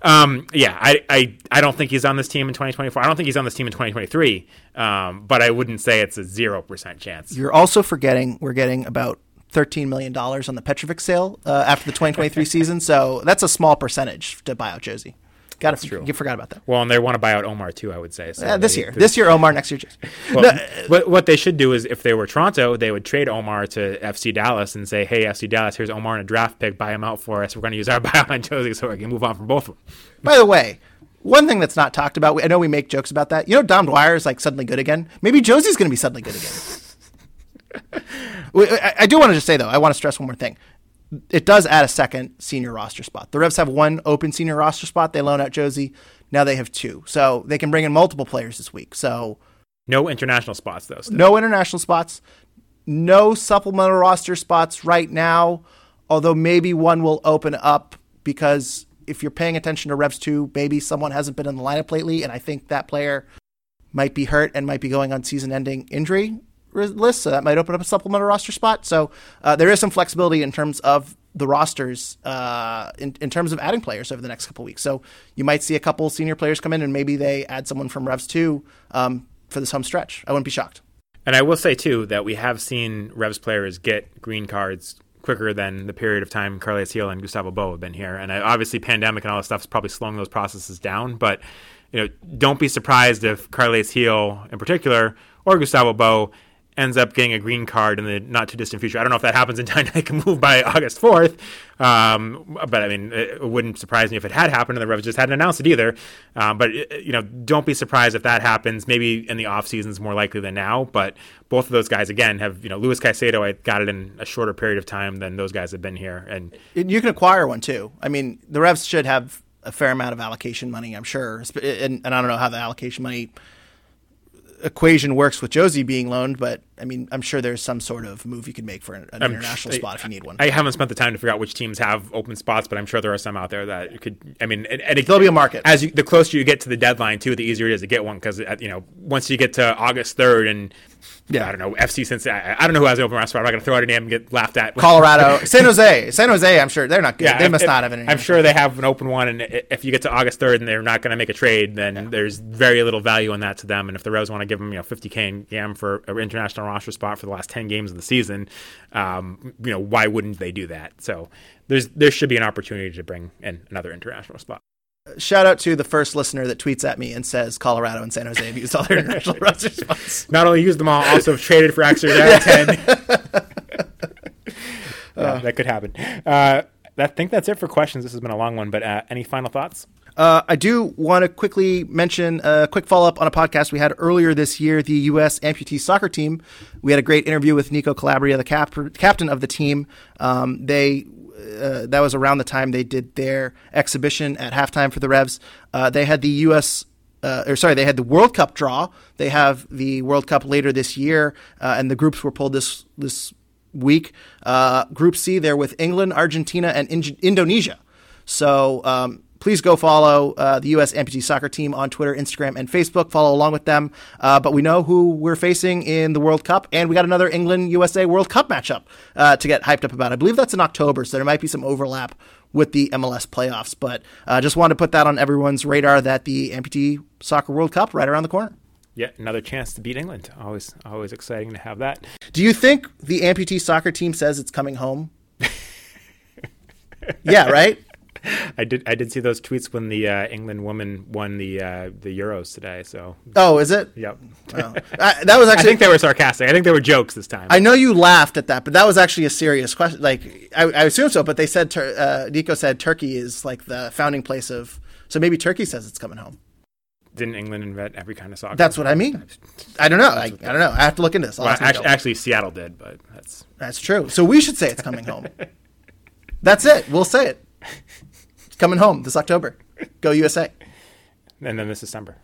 S3: I don't think he's on this team in 2024. I don't think he's on this team in 2023, but I wouldn't say it's a 0% chance.
S4: You're also forgetting we're getting about $13 million on the Petrovic sale after the 2023 season, so that's a small percentage to buy out Jozy. You forgot about that.
S3: Well, and they want to buy out Omar too, I would say. So
S4: this year Omar, next year Jozy.
S3: Well, what they should do is, if they were Toronto, they would trade Omar to FC Dallas and say, hey, FC Dallas, here's Omar in a draft pick, buy him out for us. We're going to use our buyout on Jozy so we can move on from both of them.
S4: By the way, one thing that's not talked about, I know we make jokes about that. Dom Dwyer is like suddenly good again. Maybe Jozy's going to be suddenly good again. I do want to just say, though, I want to stress one more thing. It does add a second senior roster spot. The Revs have one open senior roster spot. They loan out Jozy. Now they have two. So they can bring in multiple players this week. So
S3: no international spots, though. Still.
S4: No international spots. No supplemental roster spots right now, although maybe one will open up because if you're paying attention to Revs 2, maybe someone hasn't been in the lineup lately, and I think that player might be hurt and might be going on season-ending injury list, so that might open up a supplemental roster spot. So there is some flexibility in terms of the rosters, in terms of adding players over the next couple of weeks. So you might see a couple senior players come in, and maybe they add someone from Revs 2 for this home stretch. I wouldn't be shocked.
S3: And I will say, too, that we have seen Revs players get green cards quicker than the period of time Carles Gil and Gustavo Bo have been here. And obviously pandemic and all this stuff is probably slowing those processes down. But don't be surprised if Carles Gil in particular or Gustavo Bo ends up getting a green card in the not-too-distant future. I don't know if that happens in time they can move by August 4th, but, I mean, it wouldn't surprise me if it had happened and the Revs just hadn't announced it either. But don't be surprised if that happens. Maybe in the off-season is more likely than now, but both of those guys, again, have, Luis Caicedo, I got it in a shorter period of time than those guys have been here. And
S4: you can acquire one, too. I mean, the Revs should have a fair amount of allocation money, I'm sure. And I don't know how the allocation money equation works with Jozy being loaned, but I mean, I'm sure there's some sort of move you could make for an international spot if you need one.
S3: I haven't spent the time to figure out which teams have open spots, but I'm sure there are some out there that you could. I mean, and
S4: there'll be a market
S3: the closer you get to the deadline too, the easier it is to get one because once you get to August 3rd and I don't know, FC Cincinnati. I don't know who has an open roster spot. I'm not going to throw out a name and get laughed at.
S4: Colorado, San Jose. I'm sure they're not good. Yeah, they must not have an.
S3: I'm sure they have an open one, and if you get to August 3rd and they're not going to make a trade, then there's very little value in that to them. And if the Revs want to give them $50K in GAM for an international roster spot for the last 10 games of the season, why wouldn't they do that? So there should be an opportunity to bring in another international spot.
S4: Shout out to the first listener that tweets at me and says Colorado and San Jose have used all their international roster spots.
S3: Not only used them all, also have traded for extras out of 10. That could happen. I think that's it for questions. This has been a long one, but any final thoughts?
S4: I do want to quickly mention a quick follow-up on a podcast we had earlier this year, the U.S. amputee soccer team. We had a great interview with Nico Calabria, the captain of the team. That was around the time they did their exhibition at halftime for the Revs. They had the they had the World Cup draw. They have the World Cup later this year, and the groups were pulled this week. Group C, they're with England, Argentina, and Indonesia. So please go follow the U.S. amputee soccer team on Twitter, Instagram, and Facebook. Follow along with them. But we know who we're facing in the World Cup, and we got another England-USA World Cup matchup to get hyped up about. I believe that's in October, so there might be some overlap with the MLS playoffs. But just wanted to put that on everyone's radar that the amputee soccer World Cup right around the corner.
S3: Yeah, another chance to beat England. Always exciting to have that.
S4: Do you think the amputee soccer team says it's coming home? Yeah, right?
S3: I did see those tweets when the England woman won the Euros today. So
S4: is it?
S3: Yep.
S4: Oh. That was actually.
S3: I think they were sarcastic. I think they were jokes this time.
S4: I know you laughed at that, but that was actually a serious question. Like I assume so, but they said Nico said Turkey is like the founding place of. So maybe Turkey says it's coming home.
S3: Didn't England invent every kind of soccer?
S4: That's what I mean. I don't know. I don't know. I have to look into this.
S3: Well, actually, Seattle did, but
S4: that's true. So we should say it's coming home. That's it. We'll say it. It's coming home this October. Go USA.
S3: And then this December.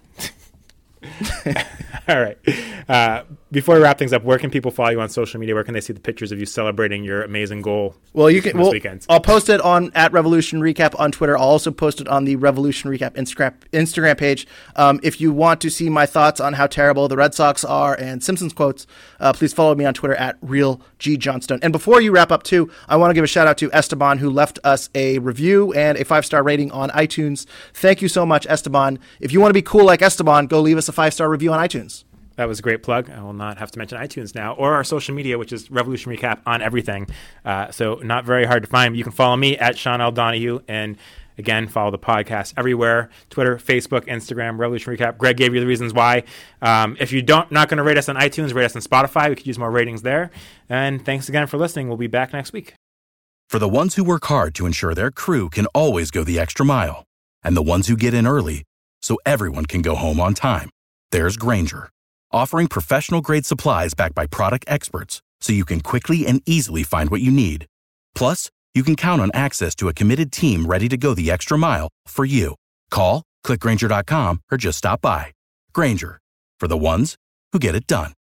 S3: All right. Before we wrap things up, where can people follow you on social media? Where can they see the pictures of you celebrating your amazing goal?
S4: Well, you can.
S3: This weekend?
S4: I'll post it on @Revolution Recap on Twitter. I'll also post it on the Revolution Recap Instagram page. If you want to see my thoughts on how terrible the Red Sox are and Simpsons quotes, please follow me on Twitter @RealGJohnstone. And before you wrap up too, I want to give a shout out to Esteban, who left us a review and a 5-star rating on iTunes. Thank you so much, Esteban. If you want to be cool like Esteban, go leave us a 5-star review on iTunes.
S3: That was a great plug. I will not have to mention iTunes now, or our social media, which is Revolution Recap on everything. So not very hard to find. You can follow me @Sean L. Donahue, and again, follow the podcast everywhere: Twitter, Facebook, Instagram, Revolution Recap. Greg gave you the reasons why. If you're not going to rate us on iTunes, rate us on Spotify. We could use more ratings there. And thanks again for listening. We'll be back next week.
S5: For the ones who work hard to ensure their crew can always go the extra mile, and the ones who get in early so everyone can go home on time, there's Grainger, offering professional-grade supplies backed by product experts so you can quickly and easily find what you need. Plus, you can count on access to a committed team ready to go the extra mile for you. Call, click Grainger.com, or just stop by. Grainger, for the ones who get it done.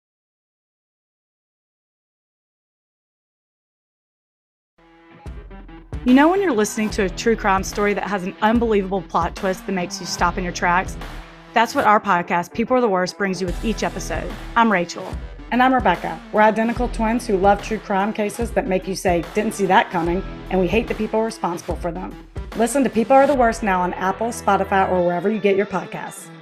S6: You know when you're listening to a true crime story that has an unbelievable plot twist that makes you stop in your tracks? That's what our podcast, People Are the Worst, brings you with each episode. I'm Rachel.
S7: And I'm Rebecca. We're identical twins who love true crime cases that make you say, didn't see that coming, and we hate the people responsible for them. Listen to People Are the Worst now on Apple, Spotify, or wherever you get your podcasts.